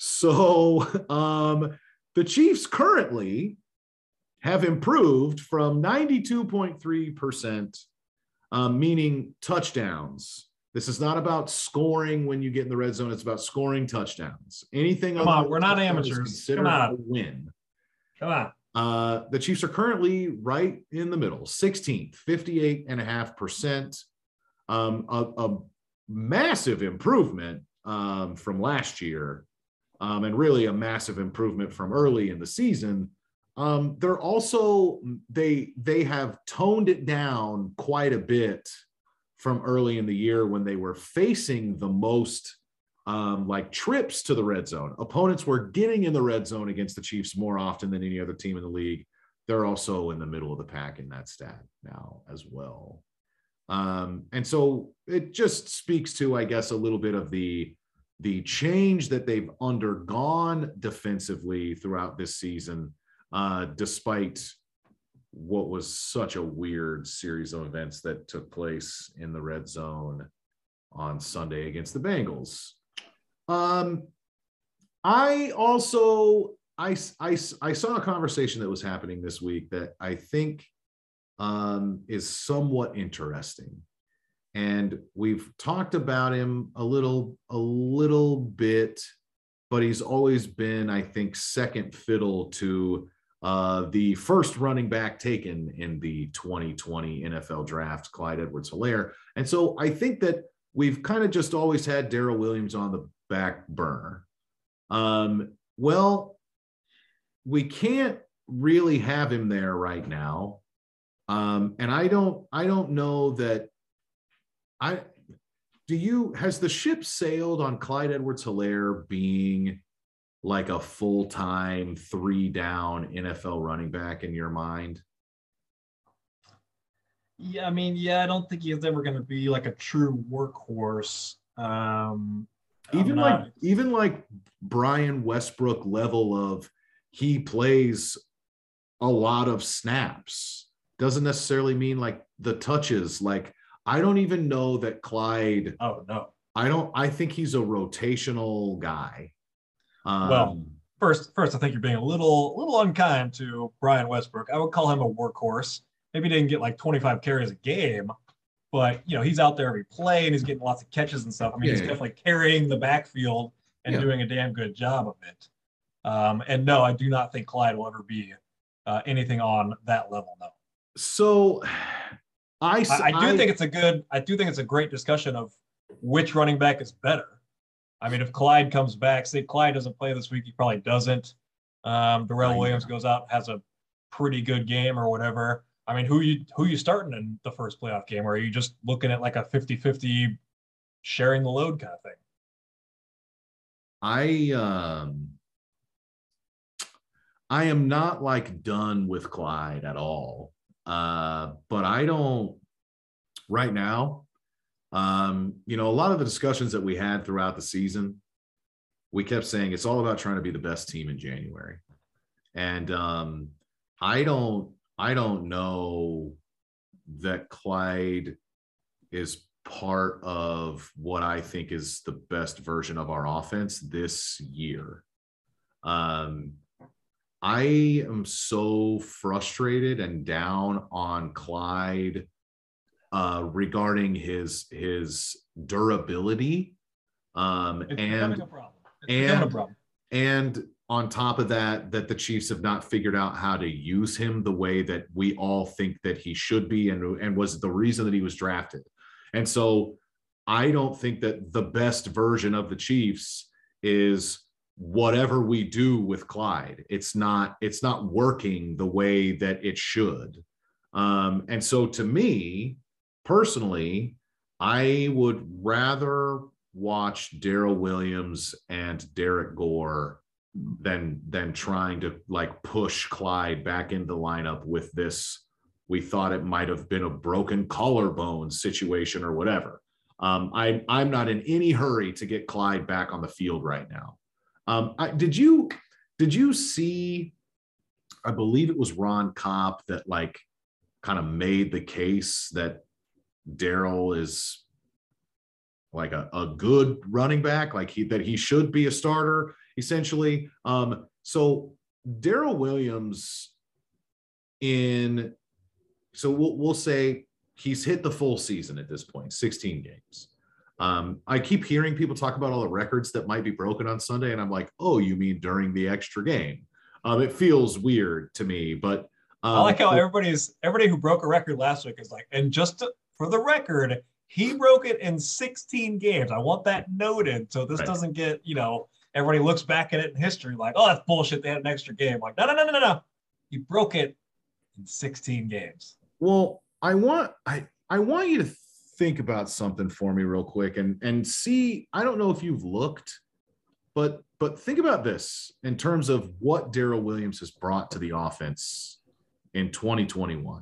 F: So um, the Chiefs currently have improved from ninety-two point three percent, um, meaning touchdowns. This is not about scoring when you get in the red zone. It's about scoring touchdowns. Anything
G: Come
F: other
G: on,
F: than
G: we're not
F: touchdowns is
G: amateurs.
F: considered
G: Come on.
F: a win.
G: Come on.
F: Uh, the Chiefs are currently right in the middle, sixteenth, fifty-eight and a half percent. Um, a, a massive improvement um, from last year, um, and really a massive improvement from early in the season. Um, they're also, they, they have toned it down quite a bit from early in the year when they were facing the most um, like trips to the red zone. Opponents were getting in the red zone against the Chiefs more often than any other team in the league. They're also in the middle of the pack in that stat now as well. Um, and so it just speaks to, I guess, a little bit of the, the change that they've undergone defensively throughout this season, uh, despite what was such a weird series of events that took place in the red zone on Sunday against the Bengals. Um, I also, I, I, I saw a conversation that was happening this week that I think um, is somewhat interesting. And we've talked about him a little, a little bit, but he's always been, I think, second fiddle to uh, the first running back taken in the twenty twenty N F L draft, Clyde Edwards-Helaire. And so I think that we've kind of just always had Darrell Williams on the back burner. Um, well, we can't really have him there right now. Um, and I don't, I don't know that I, do you, has the ship sailed on Clyde Edwards-Helaire being like a full-time three down N F L running back in your mind?
G: Yeah, I mean, yeah, I don't think he's ever going to be like a true workhorse. Um,
F: Even
G: I'm
F: like,
G: not-
F: even like Brian Westbrook level of he plays a lot of snaps doesn't necessarily mean like the touches. Like, I don't even know that Clyde,
G: Oh no.
F: I don't, I think he's a rotational guy. Um,
G: Well, First, first, I think you're being a little, little unkind to Brian Westbrook. I would call him a workhorse. Maybe he didn't get like twenty-five carries a game, but you know he's out there every play and he's getting lots of catches and stuff. I mean,
F: Yeah,
G: he's
F: yeah.
G: definitely carrying the backfield and
F: Yeah.
G: doing a damn good job of it. Um, and no, I do not think Clyde will ever be uh, anything on that level. No,
F: so I,
G: I, I do think it's a good. I do think it's a great discussion of which running back is better. I mean, if Clyde comes back, say Clyde doesn't play this week, he probably doesn't. Um, Darrell
F: Right.
G: Williams goes out, has a pretty good game or whatever. I mean, who you who you starting in the first playoff game? Or are you just looking at like a fifty-fifty sharing the load kind of thing?
F: I um I am not like done with Clyde at all. Uh, but I don't right now. Um, you know, a lot of the discussions that we had throughout the season, we kept saying it's all about trying to be the best team in January. And um, I don't, I don't know that Clyde is part of what I think is the best version of our offense this year. Um, I am so frustrated and down on Clyde uh, regarding his his durability. Um,
G: It's
F: and
G: becoming a problem. It's
F: and
G: becoming a problem.
F: and on top of that, that the Chiefs have not figured out how to use him the way that we all think that he should be, and, and was the reason that he was drafted. And so I don't think that the best version of the Chiefs is whatever we do with Clyde. It's not, it's not working the way that it should. Um, and so to me, personally, I would rather watch Darrell Williams and Derek Gore than than trying to like push Clyde back into the lineup with this. We thought it might have been a broken collarbone situation or whatever. Um, I, I'm not in any hurry to get Clyde back on the field right now. Um, I, did you did you see? I believe it was Ron Kopp that like kind of made the case that Darrell is like a, a good running back, like he that he should be a starter essentially. Um, so Darrell Williams in, so we'll, we'll say he's hit the full season at this point, sixteen games. Um, I keep hearing people talk about all the records that might be broken on Sunday, and I'm like, oh, you mean during the extra game? Um, it feels weird to me, but um,
G: I like how everybody's everybody who broke a record last week is like, and just to, for the record, he broke it in sixteen games. I want that noted so this
F: right.
G: doesn't get, you know, everybody looks back at it in history like, oh, that's bullshit. They had an extra game. Like, no, no, no, no, no, no. He broke it in sixteen games.
F: Well, I want I I want you to think about something for me real quick and and see. I don't know if you've looked, but but think about this in terms of what Darrell Williams has brought to the offense in twenty twenty-one.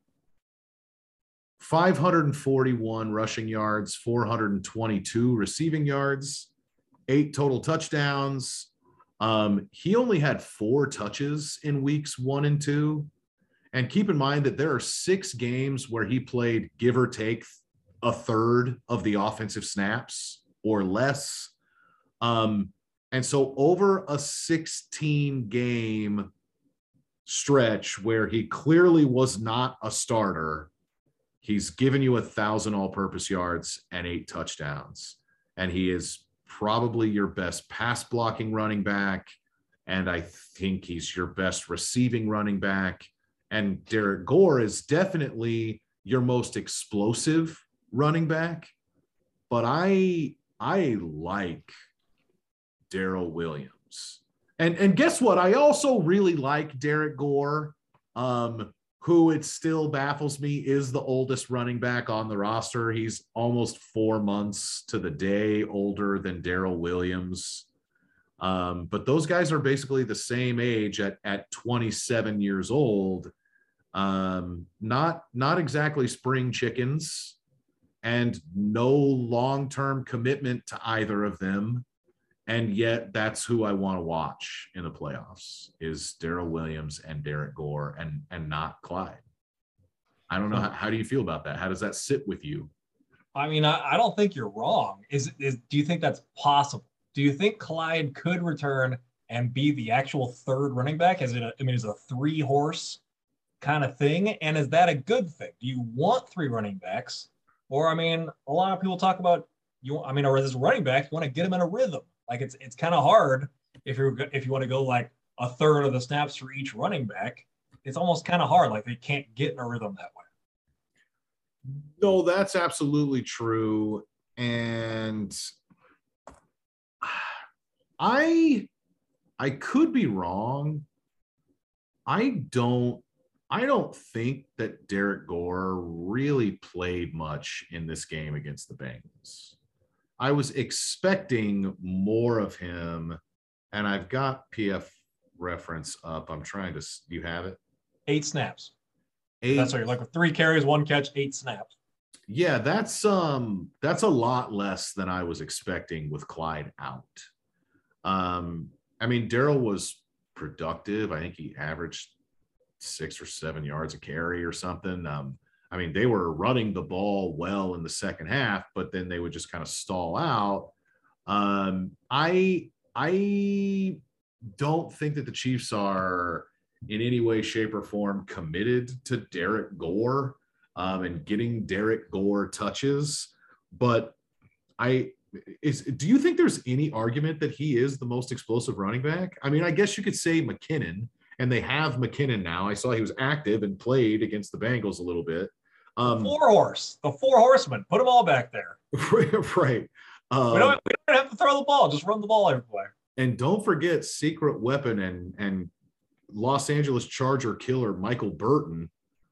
F: five hundred forty-one rushing yards, four hundred twenty-two receiving yards, eight total touchdowns. Um, he only had four touches in weeks one and two. And keep in mind that there are six games where he played, give or take, a third of the offensive snaps or less. Um, and so over a sixteen game stretch where he clearly was not a starter, he's given you a thousand all-purpose yards and eight touchdowns. And he is probably your best pass blocking running back. And I think he's your best receiving running back. And Derek Gore is definitely your most explosive running back. But I I like Darrell Williams. And, and guess what? I also really like Derek Gore, um, who it still baffles me is the oldest running back on the roster. He's almost four months to the day older than Darrell Williams. Um, but those guys are basically the same age at, at twenty-seven years old. Um, not, not exactly spring chickens, and no long-term commitment to either of them. And yet that's who I want to watch in the playoffs is Darrell Williams and Derek Gore and, and not Clyde. I don't know. How, how do you feel about that? How does that sit with you?
G: I mean, I, I don't think you're wrong. Is, is do you think that's possible? Do you think Clyde could return and be the actual third running back? Is it a, I mean, is it a three horse kind of thing? And is that a good thing? Do you want three running backs? Or, I mean, a lot of people talk about, you. I mean, or as a running back, you want to get him in a rhythm. Like it's it's kind of hard if you're if you want to go like a third of the snaps for each running back. It's almost kind of hard. Like they can't get in a rhythm that way.
F: No, that's absolutely true. And I I could be wrong. I don't I don't think that Derek Gore really played much in this game against the Bengals. I was expecting more of him, and I've got P F reference up. I'm trying to, you have it?
G: Eight snaps.
F: Eight.
G: That's what you're like with three carries, one catch, eight snaps.
F: Yeah, that's um that's a lot less than I was expecting with Clyde out. Um, I mean, Daryl was productive. I think he averaged six or seven yards a carry or something. Um, I mean, they were running the ball well in the second half, but then they would just kind of stall out. Um, I I don't think that the Chiefs are in any way, shape, or form committed to Derek Gore um, and getting Derek Gore touches. But I is do you think there's any argument that he is the most explosive running back? I mean, I guess you could say McKinnon, and they have McKinnon now. I saw he was active and played against the Bengals a little bit. Um,
G: Four horse, the four horsemen, put them all back there.
F: right. Um,
G: we, don't, we don't have to throw the ball, just run the ball everywhere.
F: And don't forget secret weapon and and Los Angeles Charger killer Michael Burton.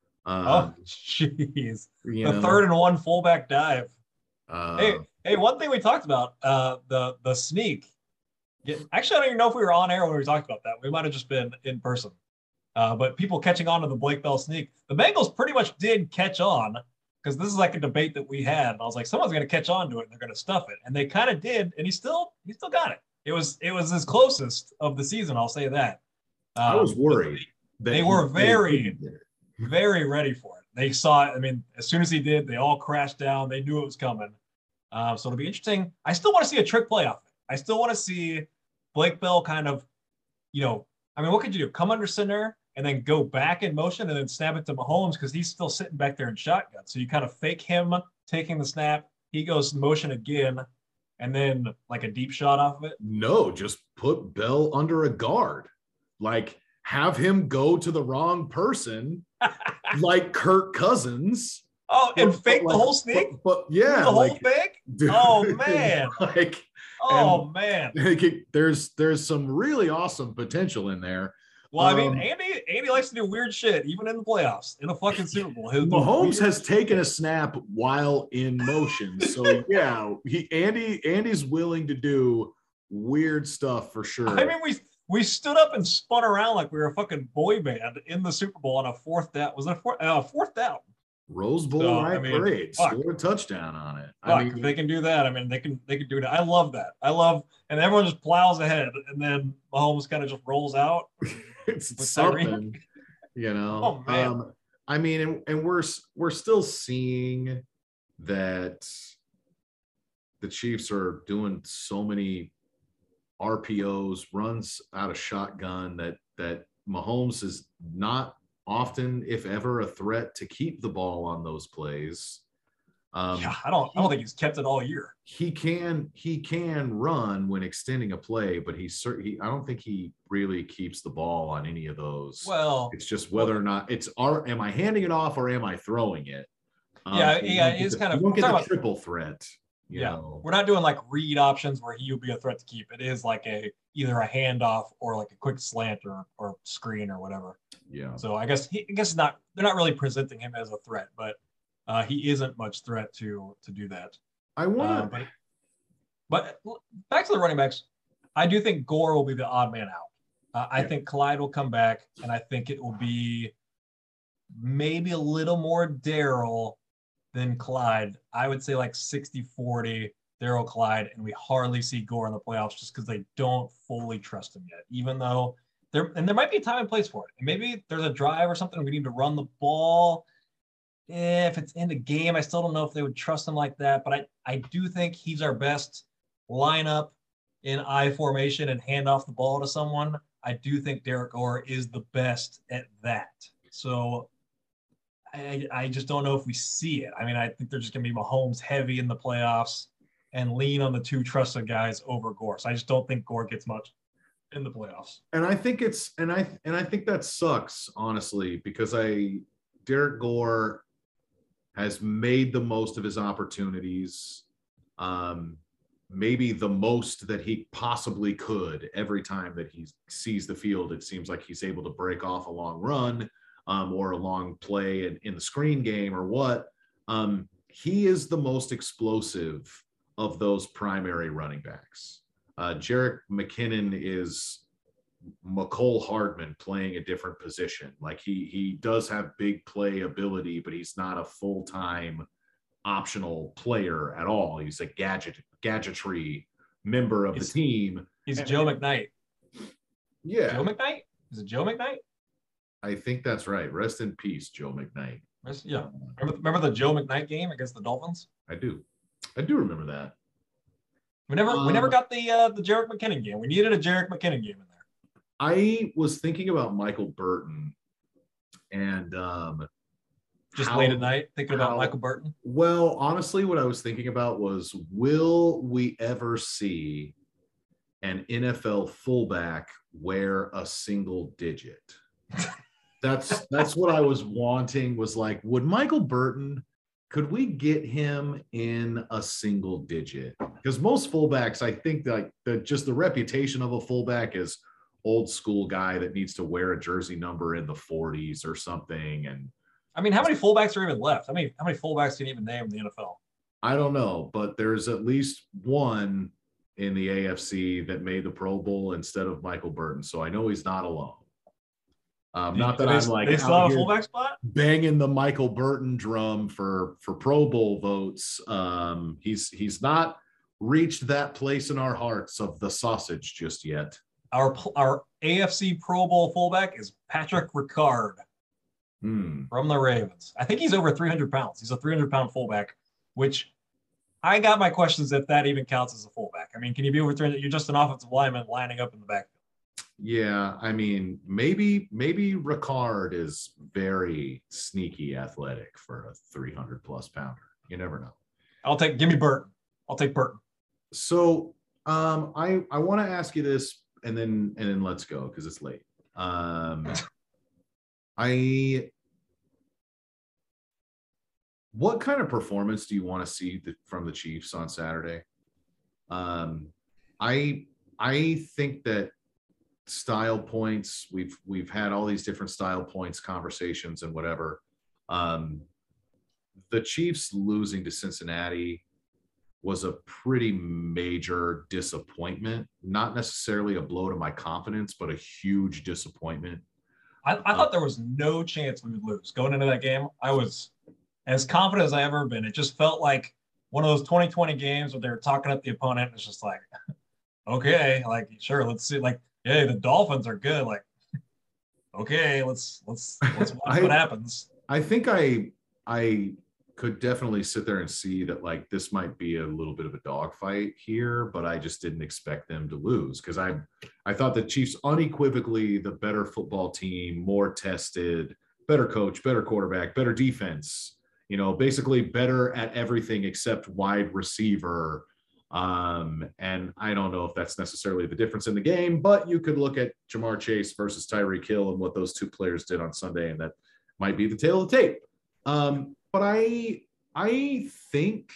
F: Uh,
G: oh, jeez. The
F: know,
G: third and one fullback dive.
F: Uh,
G: hey, hey, one thing we talked about, uh, the the sneak. Yeah, actually, I don't even know if we were on air when we talked about that. We might have just been in person. Uh, but people catching on to the Blake Bell sneak. The Bengals pretty much did catch on, because this is like a debate that we had. And I was like, someone's going to catch on to it and they're going to stuff it. And they kind of did. And he still he still got it. It was it was his closest of the season. I'll say that. Um,
F: I was worried.
G: They,
F: that
G: they were
F: he-
G: very, very ready for it. They saw it. I mean, as soon as he did, they all crashed down. They knew it was coming. Uh, so it'll be interesting. I still want to see a trick play off it. I still want to see Blake Bell kind of, you know, I mean, what could you do? Come under center and then go back in motion and then snap it to Mahomes because he's still sitting back there in shotgun. So you kind of fake him taking the snap. He goes in motion again, and then like a deep shot off of it.
F: No, just put Bell under a guard. Like have him go to the wrong person, like Kirk Cousins.
G: Oh, and
F: But-
G: fake
F: but
G: the
F: like-
G: whole sneak?
F: But, but yeah,
G: the whole
F: like,
G: thing?
F: dude,
G: Oh, man.
F: like
G: Oh, man.
F: like, there's there's some really awesome potential in there.
G: Well, I mean,
F: Um,
G: Andy Andy likes to do weird shit, even in the playoffs, in a fucking Super Bowl. He'll do
F: Mahomes
G: weird
F: has
G: shit.
F: taken a snap while in motion, so yeah, he Andy Andy's willing to do weird stuff for sure.
G: I mean, we we stood up and spun around like we were a fucking boy band in the Super Bowl on a fourth down. Was it a fourth, uh, fourth down?
F: Rose Bowl
G: So, I
F: right
G: mean,
F: parade,
G: fuck.
F: scored a touchdown on it.
G: Fuck,
F: I
G: if
F: mean,
G: they can do that, I mean, they can they can do that. I love that. I love, and everyone just plows ahead, and then Mahomes kind of just rolls out.
F: it's
G: with
F: something, you know.
G: Oh, man.
F: Um, I mean, and, and we're we're still seeing that the Chiefs are doing so many R P Os, runs out of shotgun, that that Mahomes is not often, if ever, a threat to keep the ball on those plays. Um,
G: Yeah, I don't I don't think he's kept it all year.
F: he can he can run when extending a play, but he's certainly I don't think he really keeps the ball on any of those.
G: Well,
F: It's just whether or not it's are am I handing it off or am I throwing it? Um,
G: Yeah,
F: you
G: yeah,
F: don't
G: it
F: get
G: is
F: the-
G: kind of-
F: you don't get
G: we're
F: the
G: talking about-
F: triple threat. You
G: yeah,
F: know.
G: we're not doing like read options where he would be a threat to keep. It is like a either a handoff or like a quick slant or or screen or whatever.
F: Yeah.
G: So I guess he I guess not they're not really presenting him as a threat, but uh, he isn't much threat to to do that.
F: I
G: Uh,
F: want
G: but but back to the running backs, I do think Gore will be the odd man out. Uh, I
F: Yeah.
G: think Clyde will come back, and I think it will be maybe a little more Daryl than Clyde. I would say like sixty forty Daryl Clyde, and we hardly see Gore in the playoffs just because they don't fully trust him yet, even though there and there might be a time and place for it. And maybe there's a drive or something we need to run the ball. Eh, if it's in the game, I still don't know if they would trust him like that. But I, I do think he's our best lineup in I formation and hand off the ball to someone. I do think Derek Gore is the best at that. So I, I just don't know if we see it. I mean, I think they're just going to be Mahomes heavy in the playoffs and lean on the two trusted guys over Gore. So I just don't think Gore gets much in the playoffs.
F: and I think it's and I and I think that sucks, honestly, because I Derek Gore has made the most of his opportunities, um, maybe the most that he possibly could. Every time that he sees the field, it seems like he's able to break off a long run um, or a long play in, in the screen game or what. Um, he is the most explosive of those primary running backs. Uh, Jerick McKinnon is McCole Hardman playing a different position. Like he he does have big play ability, but he's not a full-time optional player at all. He's a gadget gadgetry member of
G: He's-
F: the team.
G: He's Joe McKnight.
F: Yeah,
G: Joe McKnight? Is it Joe McKnight?
F: I think that's right. Rest in peace, Joe McKnight.
G: Yes, Yeah. Remember, remember the Joe McKnight game against the Dolphins?
F: I do. I do remember that.
G: We never we never
F: Um,
G: got the uh, the Jarek McKinnon game. We needed a Jarek McKinnon game in there.
F: I was thinking about Michael Burton and um,
G: Just
F: how-
G: late at night, thinking about
F: how-
G: Michael Burton.
F: Well, honestly, what I was thinking about was, will we ever see an N F L fullback wear a single digit? That's that's what I was wanting. Was like, would Michael Burton? Could we get him in a single digit? Because most fullbacks, I think, like the just the reputation of a fullback is old school guy that needs to wear a jersey number in the forties or something. And
G: I mean, how many fullbacks are even left? I mean, how many fullbacks can you even name in the N F L?
F: I don't know, but there's at least one in the A F C that made the Pro Bowl instead of Michael Burton. So I know he's not alone. Um, not that
G: they,
F: I'm like
G: they still
F: out
G: have a
F: here
G: fullback spot.
F: banging the Michael Burton drum for for Pro Bowl votes. Um, he's he's not reached that place in our hearts of the sausage just yet.
G: Our our A F C Pro Bowl fullback is Patrick Ricard
F: Hmm.
G: from the Ravens. I think he's over three hundred pounds. He's a three hundred pound fullback, which I got my questions if that even counts as a fullback. I mean, can you be over three hundred? You're just an offensive lineman lining up in the backfield.
F: Yeah, I mean, maybe maybe Ricard is very sneaky athletic for a three hundred plus pounder. You never know.
G: I'll take. Give me Burton. I'll take Burton.
F: So um, I I want to ask you this, and then and then let's go because it's late. Um, I what kind of performance do you want to see the, from the Chiefs on Saturday? Um, I I think that style points. We've we've had all these different style points conversations and whatever. Um, the Chiefs losing to Cincinnati was a pretty major disappointment. Not necessarily a blow to my confidence, but a huge disappointment.
G: I, I thought there was no chance we would lose going into that game. I was as confident as I ever been. It just felt like one of those twenty twenty games where they're talking at the opponent. It's just like, okay, like sure, let's see. Like, hey, the Dolphins are good. Like, okay, let's let's let's watch
F: I-
G: what happens.
F: I think I I could definitely sit there and see that like this might be a little bit of a dogfight here, but I just didn't expect them to lose because I I thought the Chiefs unequivocally the better football team, more tested, better coach, better quarterback, better defense, you know, basically better at everything except wide receiver. Um, and I don't know if that's necessarily the difference in the game, but you could look at Jamar Chase versus Tyreek Hill and what those two players did on Sunday, and that might be the tail of the tape. Um, but I I think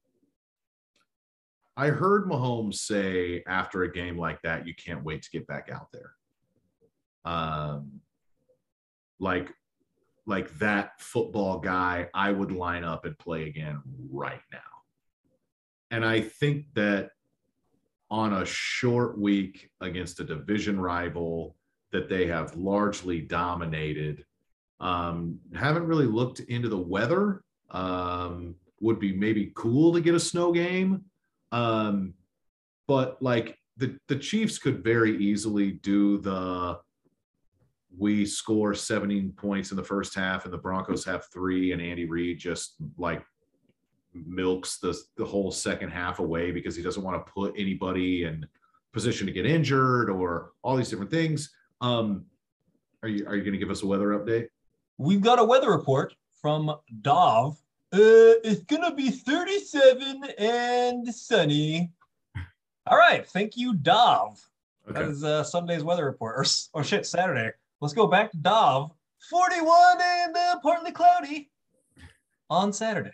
F: I heard Mahomes say after a game like that, you can't wait to get back out there. Um, like, like that football guy, I would line up and play again right now. And I think that on a short week against a division rival that they have largely dominated, um, haven't really looked into the weather. Um, would be maybe cool to get a snow game. Um, but like the, the Chiefs could very easily do the, we score seventeen points in the first half and the Broncos have three and Andy Reid just like milks the, the whole second half away because he doesn't want to put anybody in position to get injured or all these different things. Um, are you, are you going to give us a weather update?
G: We've got a weather report from Dov. Uh, it's gonna be thirty-seven and sunny. All right, thank you, Dov.
F: Okay.
G: That is uh, Sunday's weather report, or or shit, Saturday. Let's go back to Dov. forty-one and uh, partly cloudy on Saturday.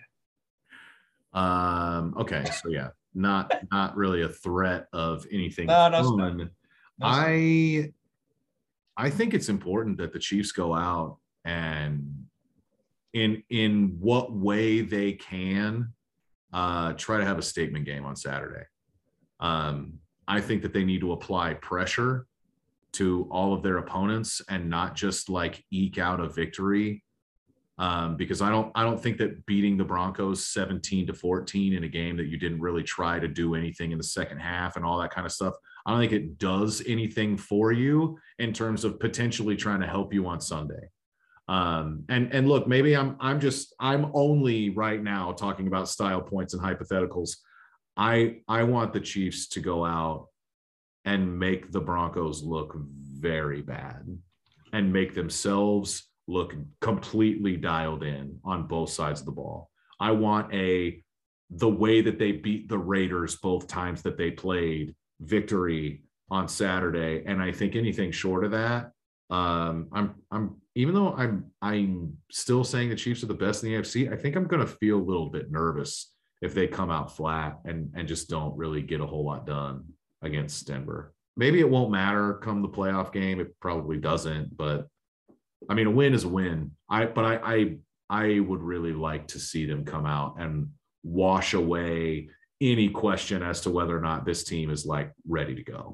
F: Um, okay. So yeah, not, not really a threat of anything.
G: No, no
F: fun.
G: No
F: I, I think it's important that the Chiefs go out and in, in what way they can uh, try to have a statement game on Saturday. Um, I think that they need to apply pressure to all of their opponents and not just like eke out a victory Um, because I don't I don't think that beating the Broncos seventeen to fourteen in a game that you didn't really try to do anything in the second half and all that kind of stuff, I don't think it does anything for you in terms of potentially trying to help you on Sunday. Um, and and look, maybe I'm I'm just I'm only right now talking about style points and hypotheticals. I I want the Chiefs to go out and make the Broncos look very bad and make themselves look completely dialed in on both sides of the ball. I want a the way that they beat the Raiders both times that they played victory on Saturday. And I think anything short of that, um, I'm I'm even though I'm I'm still saying the Chiefs are the best in the A F C, I think I'm gonna feel a little bit nervous if they come out flat and and just don't really get a whole lot done against Denver. Maybe it won't matter come the playoff game. It probably doesn't, but I mean, a win is a win. I but I, I I would really like to see them come out and wash away any question as to whether or not this team is like ready to go.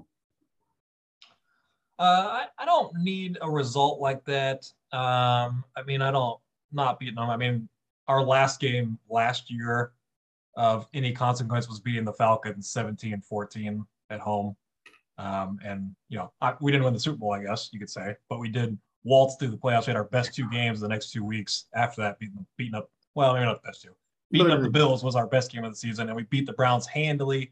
G: Uh, I, I don't need a result like that. Um, I mean, I don't not beating them. I mean, our last game last year of any consequence was beating the Falcons seventeen fourteen at home. Um, and, you know, I, we didn't win the Super Bowl, I guess you could say, but we did waltz through the playoffs. We had our best two games the next two weeks after that, beating, beating up, well, maybe not the best two. Beating up the Bills was our best game of the season, and we beat the Browns handily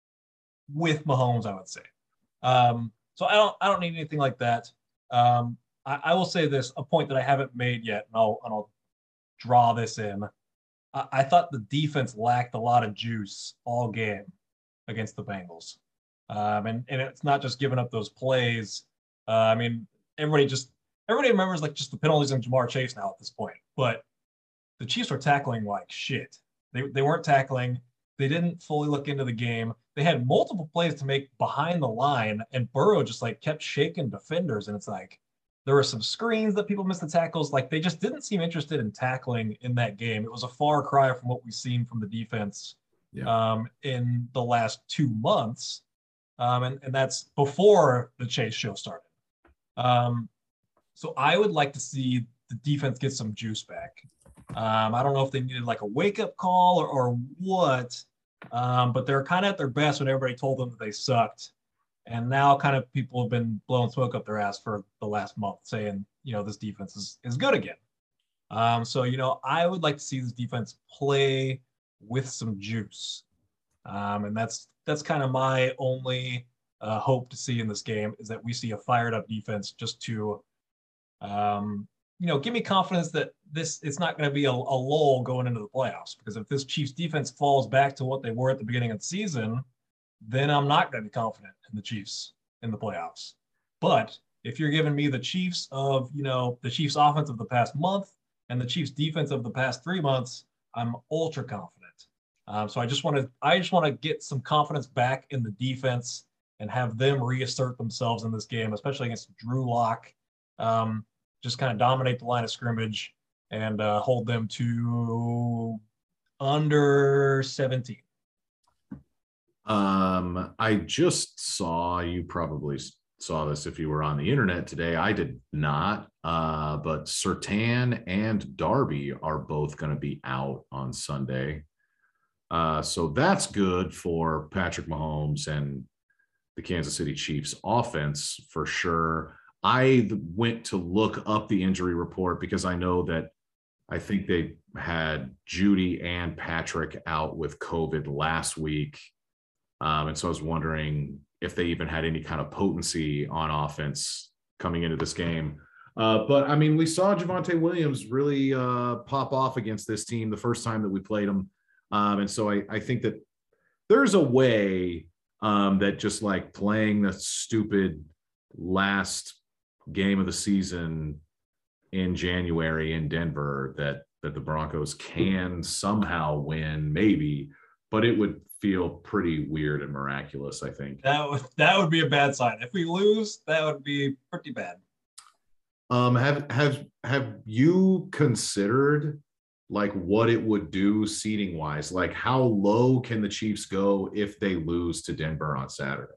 G: with Mahomes, I would say. Um, so I don't I don't need anything like that. Um, I, I will say this, a point that I haven't made yet, and I'll, and I'll draw this in. I, I thought the defense lacked a lot of juice all game against the Bengals. Um, and, and it's not just giving up those plays. Uh, I mean, everybody just everybody remembers like just the penalties on Jamar Chase now at this point. But the Chiefs were tackling like shit. They they weren't tackling. They didn't fully look into the game. They had multiple plays to make behind the line, and Burrow just like kept shaking defenders. And it's like there were some screens that people missed the tackles. Like they just didn't seem interested in tackling in that game. It was a far cry from what we've seen from the defense yeah. um, in the last two months. Um, and, and that's before the Chase show started. Um, so I would like to see the defense get some juice back. Um, I don't know if they needed like a wake-up call or, or what, um, but they're kind of at their best when everybody told them that they sucked. And now kind of people have been blowing smoke up their ass for the last month saying, you know, this defense is, is good again. Um, so, you know, I would like to see this defense play with some juice. Um, and that's that's kind of my only uh, hope to see in this game is that we see a fired up defense just to, um, you know, give me confidence that this it's not going to be a, a lull going into the playoffs. Because if this Chiefs defense falls back to what they were at the beginning of the season, then I'm not going to be confident in the Chiefs in the playoffs. But if you're giving me the Chiefs of, you know, the Chiefs offense of the past month and the Chiefs defense of the past three months, I'm ultra confident. Um, so I just want to I just want to get some confidence back in the defense and have them reassert themselves in this game, especially against Drew Lock. Um, just kind of dominate the line of scrimmage and uh, hold them to under seventeen.
F: Um, I just saw, you probably saw this if you were on the internet today. I did not, uh, but Surtain and Darby are both going to be out on Sunday. Uh, so that's good for Patrick Mahomes and the Kansas City Chiefs offense for sure. I went to look up the injury report because I know that I think they had Judy and Patrick out with COVID last week. Um, and so I was wondering if they even had any kind of potency on offense coming into this game. Uh, but, I mean, we saw Javonte Williams really uh, pop off against this team the first time that we played him. Um, and so I, I think that there's a way um, that just like playing the stupid last game of the season in January in Denver that that the Broncos can somehow win, maybe, but it would feel pretty weird and miraculous, I think.
G: That would that would be a bad sign. If we lose, that would be pretty bad.
F: Um, have have have you considered like what it would do seating wise? Like how low can the Chiefs go if they lose to Denver on Saturday?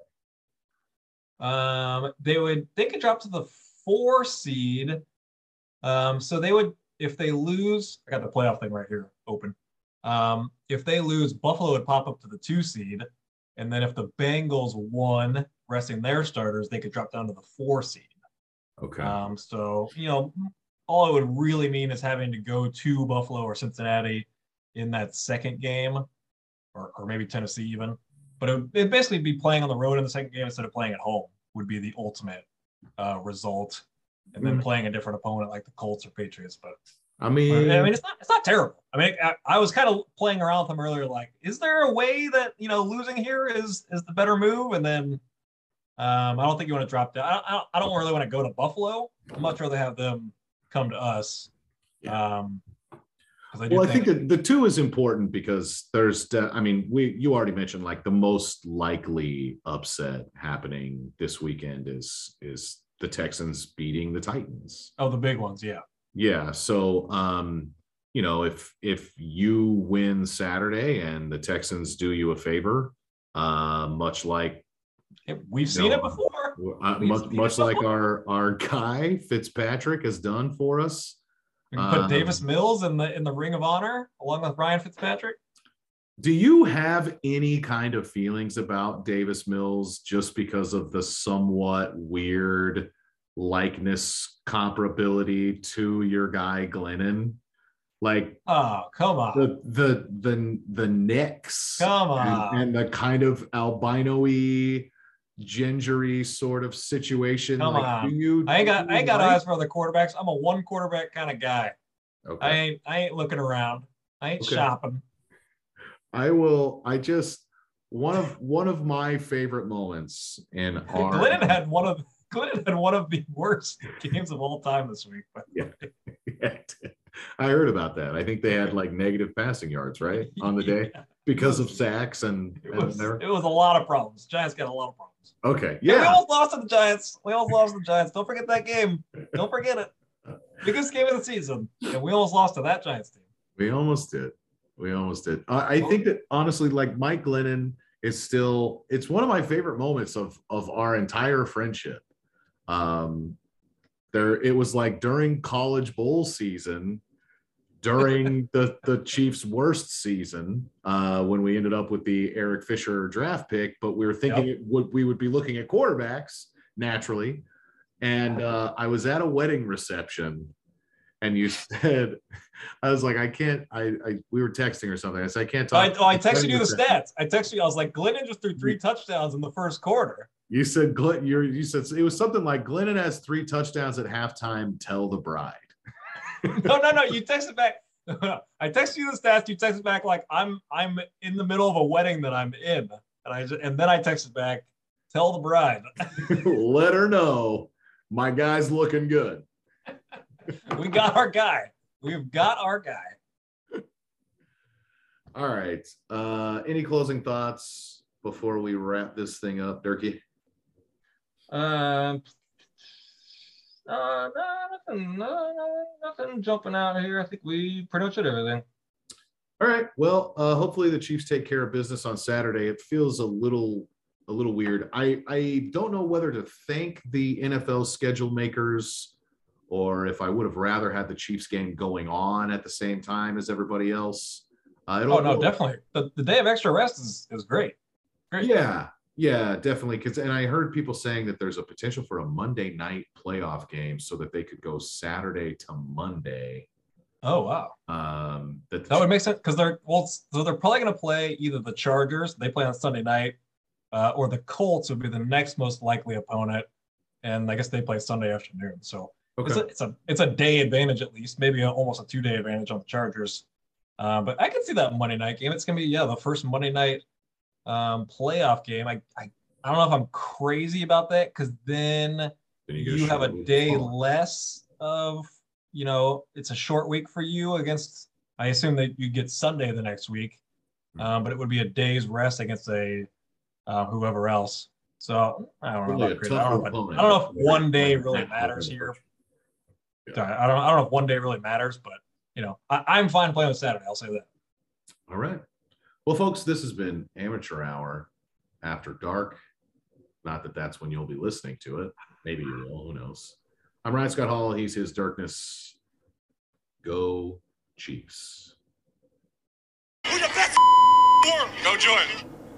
G: Um, they would they could drop to the four seed. Um, so they would if they lose, I got the playoff thing right here open. Um, if they lose, Buffalo would pop up to the two seed. And then if the Bengals won, resting their starters, they could drop down to the four seed.
F: Okay.
G: Um, so, you know, all it would really mean is having to go to Buffalo or Cincinnati in that second game, or, or maybe Tennessee even. But it would it'd basically be playing on the road in the second game instead of playing at home would be the ultimate uh, result. And then
F: Mm.
G: playing a different opponent like the Colts or Patriots. But
F: I mean,
G: I mean, it's not it's not terrible. I mean, I, I was kind of playing around with them earlier, like, is there a way that, you know, losing here is is the better move? And then um, I don't think you want to drop down. I, I, I don't really want to go to Buffalo. I'd much rather have them come to us. Um, 'cause I do
F: well, I think that the two is important because there's, de- I mean, we you already mentioned like the most likely upset happening this weekend is is the Texans beating the Titans.
G: oh, the big ones, yeah.
F: Yeah. So, um, you know, if if you win Saturday and the Texans do you a favor, uh, much like
G: Hey, We've seen
F: No,
G: it before.
F: uh,
G: We've
F: much
G: seen it
F: much like
G: before.
F: our our guy Fitzpatrick has done for us.
G: We can put
F: um,
G: Davis Mills in the in the Ring of Honor along with Ryan Fitzpatrick.
F: Do you have any kind of feelings about Davis Mills just because of the somewhat weird likeness comparability to your guy Glennon? Like
G: Oh, come on.
F: the the the the necks
G: Come
F: and,
G: on.
F: and the kind of albino-y, gingery sort of situation.
G: Come
F: like,
G: on.
F: do you?
G: I ain't got
F: do
G: I
F: you
G: ain't got
F: like-
G: eyes for other quarterbacks. I'm a one quarterback kind of guy.
F: Okay.
G: I ain't I ain't looking around. I ain't
F: Okay.
G: shopping.
F: I will. I just one of one of my favorite moments in our
G: Glennon had one of Glennon had one of the worst games of all time this week. But
F: Yeah, I heard about that. I think they had like negative passing yards, right, on the day
G: Yeah,
F: because of sacks and,
G: it
F: and
G: was
F: there.
G: it was a lot of problems. Giants got a lot of problems.
F: Okay,
G: And we
F: yeah,
G: almost lost to the Giants. We almost lost to the Giants. Don't forget that game. Don't forget it. Biggest game of the season, and we almost lost to that Giants team.
F: we almost did. We almost did. I, I think that honestly, like Mike Glennon is still. It's one of my favorite moments of of our entire friendship. Um, there, it was like during college bowl season. During the, the Chiefs' worst season, uh, when we ended up with the Eric Fisher draft pick, but we were thinking
G: Yep.
F: it would, we would be looking at quarterbacks naturally. And uh, I was at a wedding reception, and you said, I was like, I can't, I, I we were texting or something. I said, I can't
G: So I,
F: talk.
G: oh, I texted you the
F: reception.
G: stats. I texted you. I was like, Glennon just threw three touchdowns in the first quarter.
F: You said, Glenn, you're, you said, it was something like Glennon has three touchdowns at halftime. Tell the bride.
G: No, no, no. You texted back. I texted you the stats. You texted back like I'm I'm in the middle of a wedding that I'm in, and I just, and then I texted back, tell the bride.
F: Let her know my guy's looking good.
G: We got our guy. We've got our guy.
F: All right. Uh, any closing thoughts before we wrap this thing up, Durkee?
G: Um. Uh, no, nothing, no, no, nothing jumping out here. I think we pretty much did everything.
F: All right. Well, uh, hopefully the Chiefs take care of business on Saturday. It feels a little a little weird. I, I don't know whether to thank the N F L schedule makers or if I would have rather had the Chiefs game going on at the same time as everybody else. Uh, I don't
G: Oh no,
F: know.
G: definitely. The, the day of extra rest is is great. Great.
F: Yeah, yeah, definitely. Because and I heard people saying that there's a potential for a Monday night playoff game so that they could go Saturday to Monday.
G: Oh wow.
F: Um, that the
G: That would make sense because they're well, so they're probably going to play either the Chargers, they play on Sunday night, uh, or the Colts would be the next most likely opponent, and I guess they play Sunday afternoon. So
F: okay.
G: it's a it's a it's a day advantage at least, maybe a, almost a two day advantage on the Chargers. Uh, but I can see that Monday night game. It's going to be yeah the first Monday night um, playoff game. I, I I don't know if I'm crazy about that because then
F: Then
G: you,
F: get
G: have a
F: short week
G: day
F: following.
G: less of, you know, it's a short week for you against, I assume that you get Sunday the next week,
F: Hmm.
G: um, but it would be a day's rest against a uh, whoever else. So I don't know.
F: Really
G: About
F: a
G: crazy. I
F: tougher
G: don't know, if,
F: opponent.
G: I don't know if one day
F: Like-
G: really
F: like-
G: matters
F: like-
G: here.
F: Yeah.
G: Sorry, I don't, I don't know if one day really matters, but, you know, I, I'm fine playing on Saturday. I'll say that.
F: All right. Well, folks, this has been Amateur Hour After Dark. Not that that's when you'll be listening to it. Maybe you will. Who knows? I'm Ryan Scott Hall. He's his darkness. Go Chiefs.
E: Who the best world? Go Jordan.